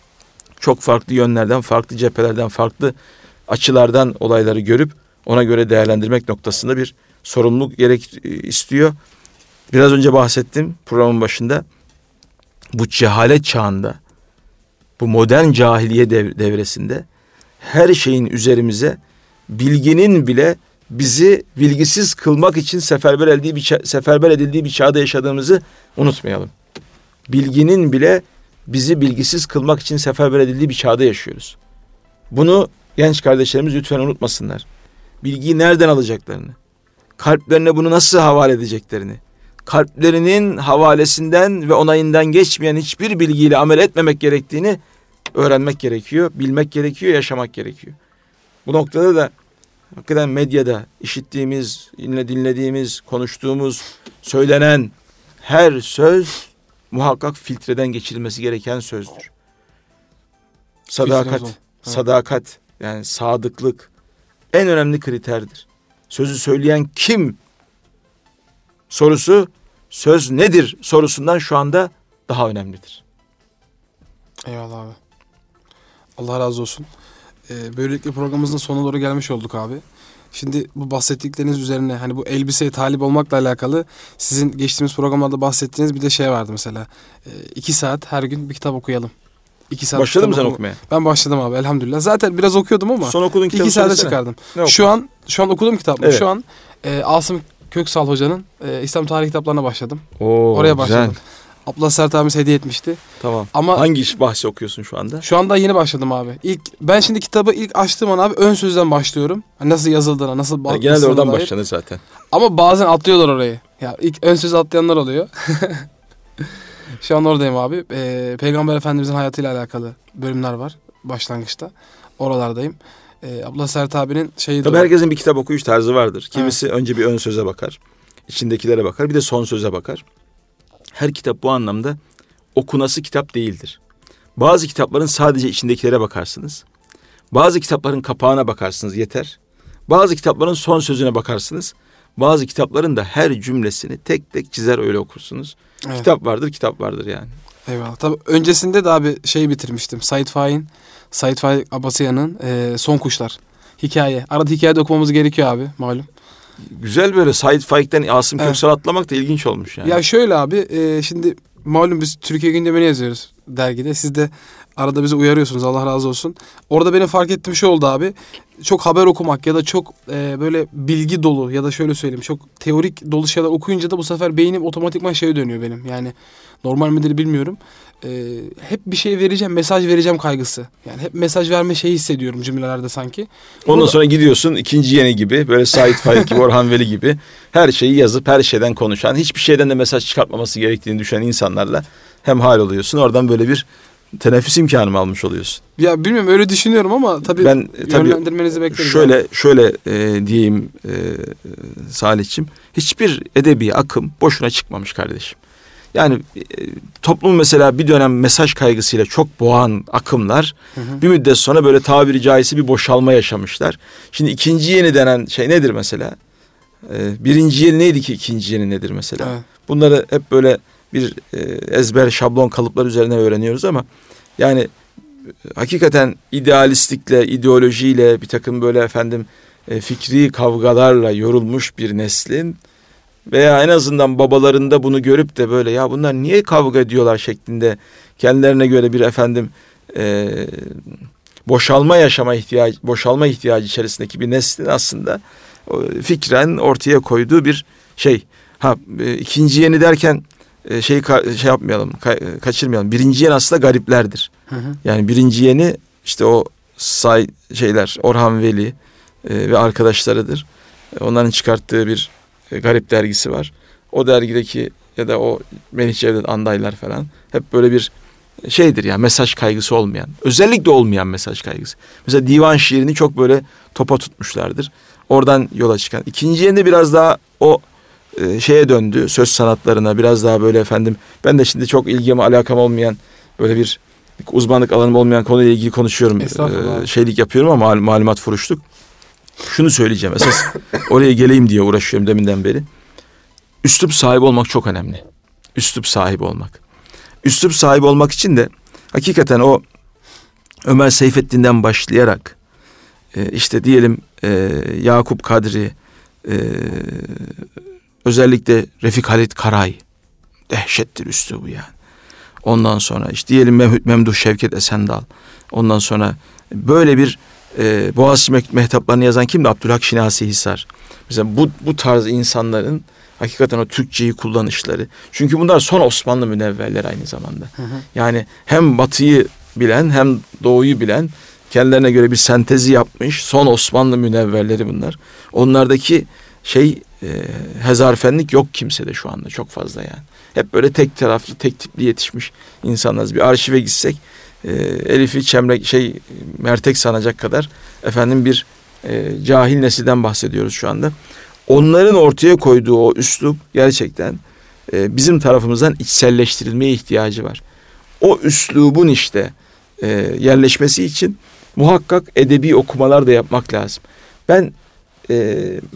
Çok farklı yönlerden, farklı cephelerden, farklı açılardan olayları görüp ona göre değerlendirmek noktasında bir sorumluluk gerek istiyor. Biraz önce bahsettim programın başında. Bu cehalet çağında, bu modern cahiliye dev- devresinde her şeyin üzerimize bilginin bile bizi bilgisiz kılmak için seferber edildiği bir, ça- seferber edildiği bir çağda yaşadığımızı unutmayalım. Bilginin bile bizi bilgisiz kılmak için seferber edildiği bir çağda yaşıyoruz. Bunu genç kardeşlerimiz lütfen unutmasınlar. Bilgiyi nereden alacaklarını, kalplerine bunu nasıl havale edeceklerini, kalplerinin havalesinden ve onayından geçmeyen hiçbir bilgiyle amel etmemek gerektiğini öğrenmek gerekiyor, bilmek gerekiyor, yaşamak gerekiyor. Bu noktada da hakikaten medyada işittiğimiz, dinlediğimiz, konuştuğumuz, söylenen her söz muhakkak filtreden geçirilmesi gereken sözdür. Sadakat, sadakat yani sadıklık en önemli kriterdir. Sözü söyleyen kim sorusu, söz nedir sorusundan şu anda daha önemlidir. Eyvallah abi. Allah razı olsun. Ee, böylelikle programımızın sonuna doğru gelmiş olduk abi. Şimdi bu bahsettikleriniz üzerine hani bu elbiseye talip olmakla alakalı sizin geçtiğimiz programlarda bahsettiğiniz bir de şey vardı mesela. Ee, iki saat her gün bir kitap okuyalım. İki saat Başladın mı sen okum- okumaya? Ben başladım abi elhamdülillah. Zaten biraz okuyordum ama son okuduğun kitabı iki saate söylesene. çıkardım. Ne şu an şu an okuduğum kitap mı? Evet. Şu an e, Asım Köksal Hoca'nın e, İslam tarihi kitaplarına başladım. Oo, Oraya güzel. başladım. Abdullah Sert abimiz hediye etmişti. Tamam. Ama hangi iş bahsi okuyorsun şu anda? Şu anda yeni başladım abi. İlk ben şimdi kitabı ilk açtığım an abi ön sözden başlıyorum. Hani nasıl yazıldığına, nasıl Ya genelde oradan başlanır zaten. Ama bazen atlıyorlar orayı. Ya ilk ön sözü atlayanlar oluyor. Şu an oradayım abi. Ee, Peygamber Efendimizin hayatıyla alakalı bölümler var başlangıçta. Oralardayım. Ee, Abdullah Sert abinin şeyi Tabii de herkesin bir kitap okuyuş tarzı vardır. Kimisi evet. önce bir ön söze bakar. İçindekilere bakar. Bir de son söze bakar. Her kitap bu anlamda okunası kitap değildir. Bazı kitapların sadece içindekilere bakarsınız. Bazı kitapların kapağına bakarsınız yeter. Bazı kitapların son sözüne bakarsınız. Bazı kitapların da her cümlesini tek tek çizer öyle okursunuz. Evet. Kitap vardır, kitap vardır yani. Eyvallah. Tabii öncesinde de abi şey bitirmiştim. Said Faik'in, Said Faik Abbasıyan'ın e, Son Kuşlar. Hikaye. Arada hikaye de okumamız gerekiyor abi malum. Güzel böyle Said Faik'ten Asım evet. Köksal'a atlamak da ilginç olmuş yani. Ya şöyle abi e, şimdi malum biz Türkiye gündemini yazıyoruz dergide. Siz de arada bizi uyarıyorsunuz, Allah razı olsun. Orada benim fark ettiğim şey oldu abi. Çok haber okumak ya da çok e, böyle bilgi dolu ya da şöyle söyleyeyim çok teorik dolu şeyler okuyunca da bu sefer beynim otomatikman şeye dönüyor benim. Yani normal midir bilmiyorum. e, hep bir şey vereceğim, mesaj vereceğim kaygısı. Yani hep mesaj verme şeyi hissediyorum cümlelerde sanki. Ondan Burada... sonra gidiyorsun ikinci yeni gibi, böyle Sait Faik gibi, Orhan Veli gibi her şeyi yazıp her şeyden konuşan, hiçbir şeyden de mesaj çıkartmaması gerektiğini düşünen insanlarla hemhal oluyorsun. Oradan böyle bir teneffüs imkanı mı almış oluyorsun? Ya bilmiyorum, öyle düşünüyorum ama tabii ben tabii yönlendirmenizi beklerim. Şöyle yani. şöyle e, diyeyim e, Salih'ciğim, hiçbir edebi akım boşuna çıkmamış kardeşim. Yani e, toplum mesela bir dönem mesaj kaygısıyla çok boğan akımlar, hı hı. bir müddet sonra böyle tabiri caizse bir boşalma yaşamışlar. Şimdi ikinci yeni denen şey nedir mesela? E, birinci yeni neydi ki ikinci yeni nedir mesela? Evet. Bunları hep böyle bir e, ezber şablon kalıplar üzerine öğreniyoruz ama yani hakikaten idealistlikle, ideolojiyle, bir takım böyle efendim e, fikri kavgalarla yorulmuş bir neslin veya en azından babalarında bunu görüp de böyle ya bunlar niye kavga ediyorlar şeklinde kendilerine göre bir efendim e, boşalma yaşama ihtiyacı, boşalma ihtiyacı içerisindeki bir neslin aslında o, fikren ortaya koyduğu bir şey. Ha e, ikinci yeni derken e, şey şey yapmayalım, ka, kaçırmayalım. Birinci yeni aslında gariplerdir. Hı hı. Yani birinci yeni işte o say şeyler Orhan Veli e, ve arkadaşlarıdır. E, onların çıkarttığı bir e, garip dergisi var. O dergideki ya da o Melih Cevdet Andaylar falan hep böyle bir şeydir yani, mesaj kaygısı olmayan, özellikle olmayan mesaj kaygısı. Mesela divan şiirini çok böyle topa tutmuşlardır. Oradan yola çıkan. İkinci yerinde biraz daha o e, şeye döndü, söz sanatlarına biraz daha böyle efendim, ben de şimdi çok ilgim alakam olmayan, böyle bir uzmanlık alanım olmayan konuyla ilgili konuşuyorum. E, şeylik yapıyorum ama mal, malumat furuşluk. Şunu söyleyeceğim esas oraya geleyim diye uğraşıyorum deminden beri. Üslup sahibi olmak çok önemli. Üslup sahibi olmak. Üslup sahibi olmak için de hakikaten o Ömer Seyfettin'den başlayarak e, işte diyelim e, Yakup Kadri, e, özellikle Refik Halit Karay, dehşettir üslubu yani. Ondan sonra işte diyelim Mem- Memduh Şevket Esendal. Ondan sonra böyle bir e, Boğaziçi mehtaplarını yazan kimdi? Abdülhak Şinasi Hisar. Mesela bu bu tarz insanların hakikaten o Türkçeyi kullanışları. Çünkü bunlar son Osmanlı münevverler aynı zamanda. Hı hı. Yani hem Batı'yı bilen hem Doğu'yu bilen, kendilerine göre bir sentezi yapmış son Osmanlı münevverleri bunlar. Onlardaki şey e, hezarfenlik yok kimsede şu anda, çok fazla yani. Hep böyle tek taraflı, tek tipli yetişmiş insanlarız. Bir arşive gitsek e, Elif'i çemrek şey mertek sanacak kadar efendim bir e, cahil nesilden bahsediyoruz şu anda. Onların ortaya koyduğu o üslup gerçekten e, bizim tarafımızdan içselleştirilmeye ihtiyacı var. O üslubun işte e, yerleşmesi için muhakkak edebi okumalar da yapmak lazım. Ben e,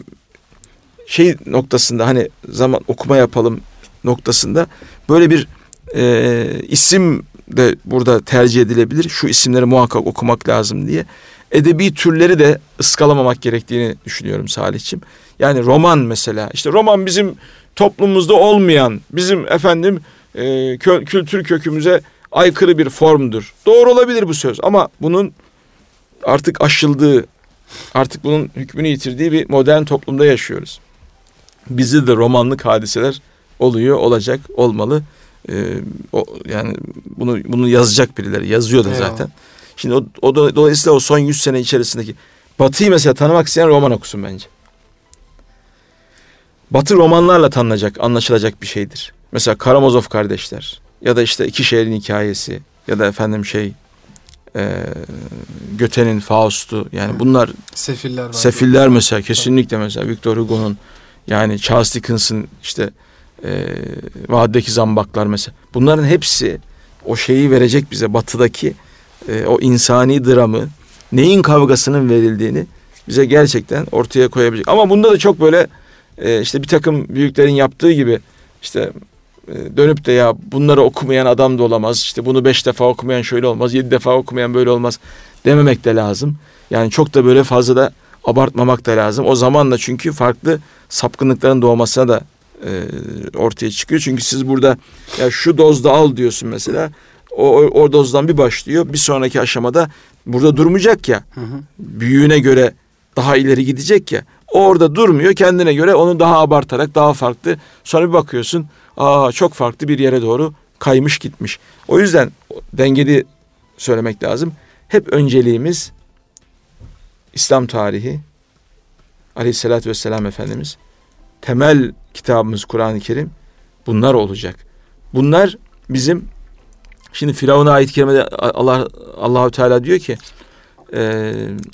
şey noktasında, hani zaman okuma yapalım noktasında böyle bir e, isim de burada tercih edilebilir. Şu isimleri muhakkak okumak lazım diye. Edebi türleri de ıskalamamak gerektiğini düşünüyorum Salih'ciğim. Yani roman mesela, işte roman bizim toplumumuzda olmayan, bizim efendim e, kö- kültür kökümüze aykırı bir formdur. Doğru olabilir bu söz ama bunun artık aşıldığı, artık bunun hükmünü yitirdiği bir modern toplumda yaşıyoruz. Bizde de romanlık hadiseler oluyor, olacak, olmalı. Ee, o, yani bunu bunu yazacak birileri, yazıyor da zaten. Eyvallah. Şimdi o, o da, dolayısıyla o son yüz sene içerisindeki Batı'yı mesela tanımak isteyen roman okusun bence. Batı romanlarla tanınacak, anlaşılacak bir şeydir. Mesela Karamazov kardeşler ya da işte İki Şehrin Hikayesi ya da efendim şey e, Göte'nin Faust'u, yani Hı. bunlar Sefiller var. Sefiller mesela kesinlikle, mesela Victor Hugo'nun, yani Charles Dickens'ın işte e, Vadideki Zambaklar mesela. Bunların hepsi o şeyi verecek bize, batıdaki e, o insani dramı, neyin kavgasının verildiğini bize gerçekten ortaya koyabilecek. Ama bunda da çok böyle e, işte bir takım büyüklerin yaptığı gibi işte e, dönüp de ya bunları okumayan adam da olamaz, İşte bunu beş defa okumayan şöyle olmaz, yedi defa okumayan böyle olmaz dememek de lazım. Yani çok da böyle fazla da abartmamak da lazım. O zamanla çünkü farklı sapkınlıkların doğmasına da e, ortaya çıkıyor. Çünkü siz burada ya şu dozda al diyorsun mesela. O, o, o dozdan bir başlıyor. Bir sonraki aşamada burada durmayacak ya. Hı hı. Büyüğüne göre daha ileri gidecek ya. O orada durmuyor. Kendine göre onu daha abartarak daha farklı. Sonra bir bakıyorsun. Aa, çok farklı bir yere doğru kaymış gitmiş. O yüzden dengeli söylemek lazım. Hep önceliğimiz İslam tarihi, Aleyhisselatü Vesselam Efendimiz, temel kitabımız Kur'an-ı Kerim, bunlar olacak. Bunlar bizim, şimdi Firavun'a ayet-i kerimede Allah Allahu Teala diyor ki e,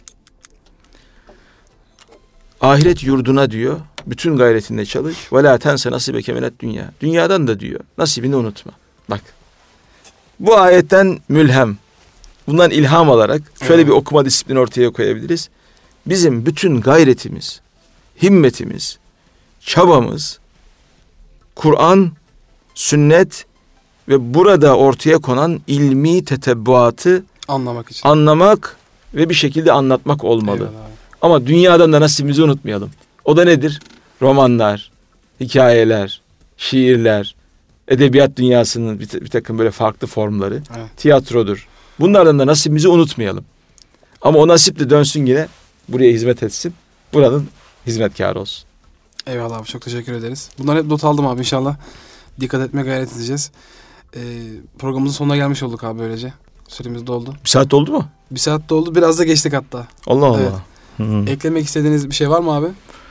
ahiret yurduna diyor bütün gayretinle çalış. Ve la tense nasibeke minet dünya. Dünyadan da diyor nasibini unutma. Bak. Bu ayetten mülhem. Bundan ilham alarak şöyle bir okuma disiplini ortaya koyabiliriz. Bizim bütün gayretimiz, himmetimiz, çabamız Kur'an, sünnet ve burada ortaya konan ilmi tetebbuatı anlamak için. Anlamak ve bir şekilde anlatmak olmalı. Ama dünyadan da nasibimizi unutmayalım. O da nedir? Romanlar, hikayeler, şiirler, edebiyat dünyasının bir, bir takım böyle farklı formları, evet. Tiyatrodur. Bunlardan da nasibimizi unutmayalım. Ama o nasip de dönsün yine buraya hizmet etsin. Buranın hizmetkarı olsun. Eyvallah abi, çok teşekkür ederiz. Bunları hep not aldım abi, inşallah dikkat etmeye gayret edeceğiz. Ee, programımızın sonuna gelmiş olduk abi böylece. Süremiz doldu. Bir saat doldu mu? Bir saat doldu, biraz da geçtik hatta. Allah Allah. Evet. Hı-hı. Eklemek istediğiniz bir şey var mı abi?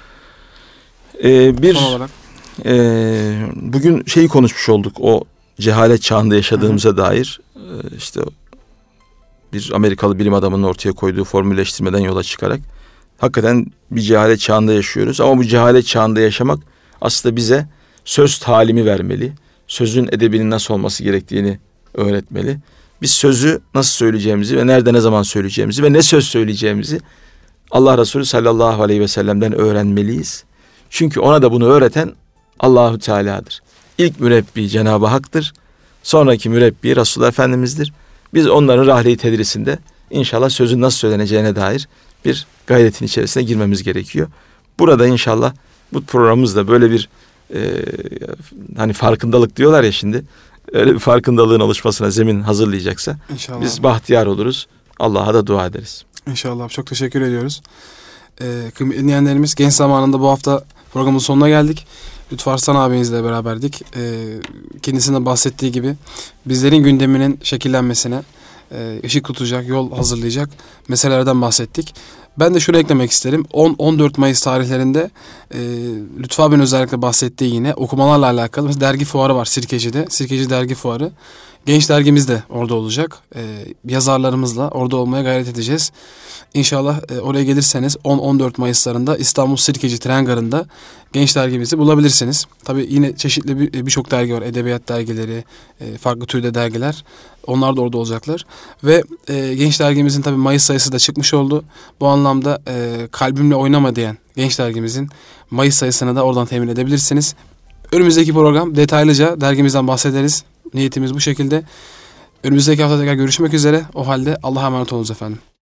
Ee, bir e, bugün şeyi konuşmuş olduk, o cehalet çağında yaşadığımıza Hı-hı. dair e, işte bir Amerikalı bilim adamının ortaya koyduğu formülleştirmeden yola çıkarak hakikaten bir cehalet çağında yaşıyoruz. Ama bu cehalet çağında yaşamak aslında bize söz talimi vermeli. Sözün edebinin nasıl olması gerektiğini öğretmeli. Biz sözü nasıl söyleyeceğimizi ve nerede ne zaman söyleyeceğimizi ve ne söz söyleyeceğimizi Allah Resulü sallallahu aleyhi ve sellem'den öğrenmeliyiz. Çünkü ona da bunu öğreten Allahu Teala'dır. İlk mürebbi Cenab-ı Hak'tır. Sonraki mürebbi Resulullah Efendimiz'dir. Biz onların rahleyi tedrisinde inşallah sözün nasıl söyleneceğine dair bir gayretin içerisine girmemiz gerekiyor. Burada inşallah bu programımızda böyle bir e, hani farkındalık diyorlar ya şimdi, öyle bir farkındalığın oluşmasına zemin hazırlayacaksa İnşallah. Biz bahtiyar oluruz. Allah'a da dua ederiz. İnşallah. Çok teşekkür ediyoruz. Ee, kıymetli dinleyenlerimiz, genç zamanında bu hafta programın sonuna geldik. Lütfü Arslan abimizle beraberdik. Ee, kendisinin bahsettiği gibi bizlerin gündeminin şekillenmesine e, ışık tutacak, yol hazırlayacak meselelerden bahsettik. Ben de şunu eklemek isterim. on on dört Mayıs tarihlerinde e, Lütfü abinin özellikle bahsettiği yine okumalarla alakalı dergi fuarı var Sirkeci'de. Sirkeci dergi fuarı. Genç dergimiz de orada olacak. E, yazarlarımızla orada olmaya gayret edeceğiz. İnşallah e, oraya gelirseniz on on dört Mayıslarında İstanbul Sirkeci Tren Garı'nda genç dergimizi bulabilirsiniz. Tabii yine çeşitli bir, birçok dergi var. Edebiyat dergileri, e, farklı türde dergiler. Onlar da orada olacaklar. Ve e, genç dergimizin tabii Mayıs sayısı da çıkmış oldu. Bu anlamda e, kalbimle oynama diyen genç dergimizin Mayıs sayısını da oradan temin edebilirsiniz. Önümüzdeki program detaylıca dergimizden bahsederiz. Niyetimiz bu şekilde. Önümüzdeki hafta tekrar görüşmek üzere. O halde Allah'a emanet olunuz efendim.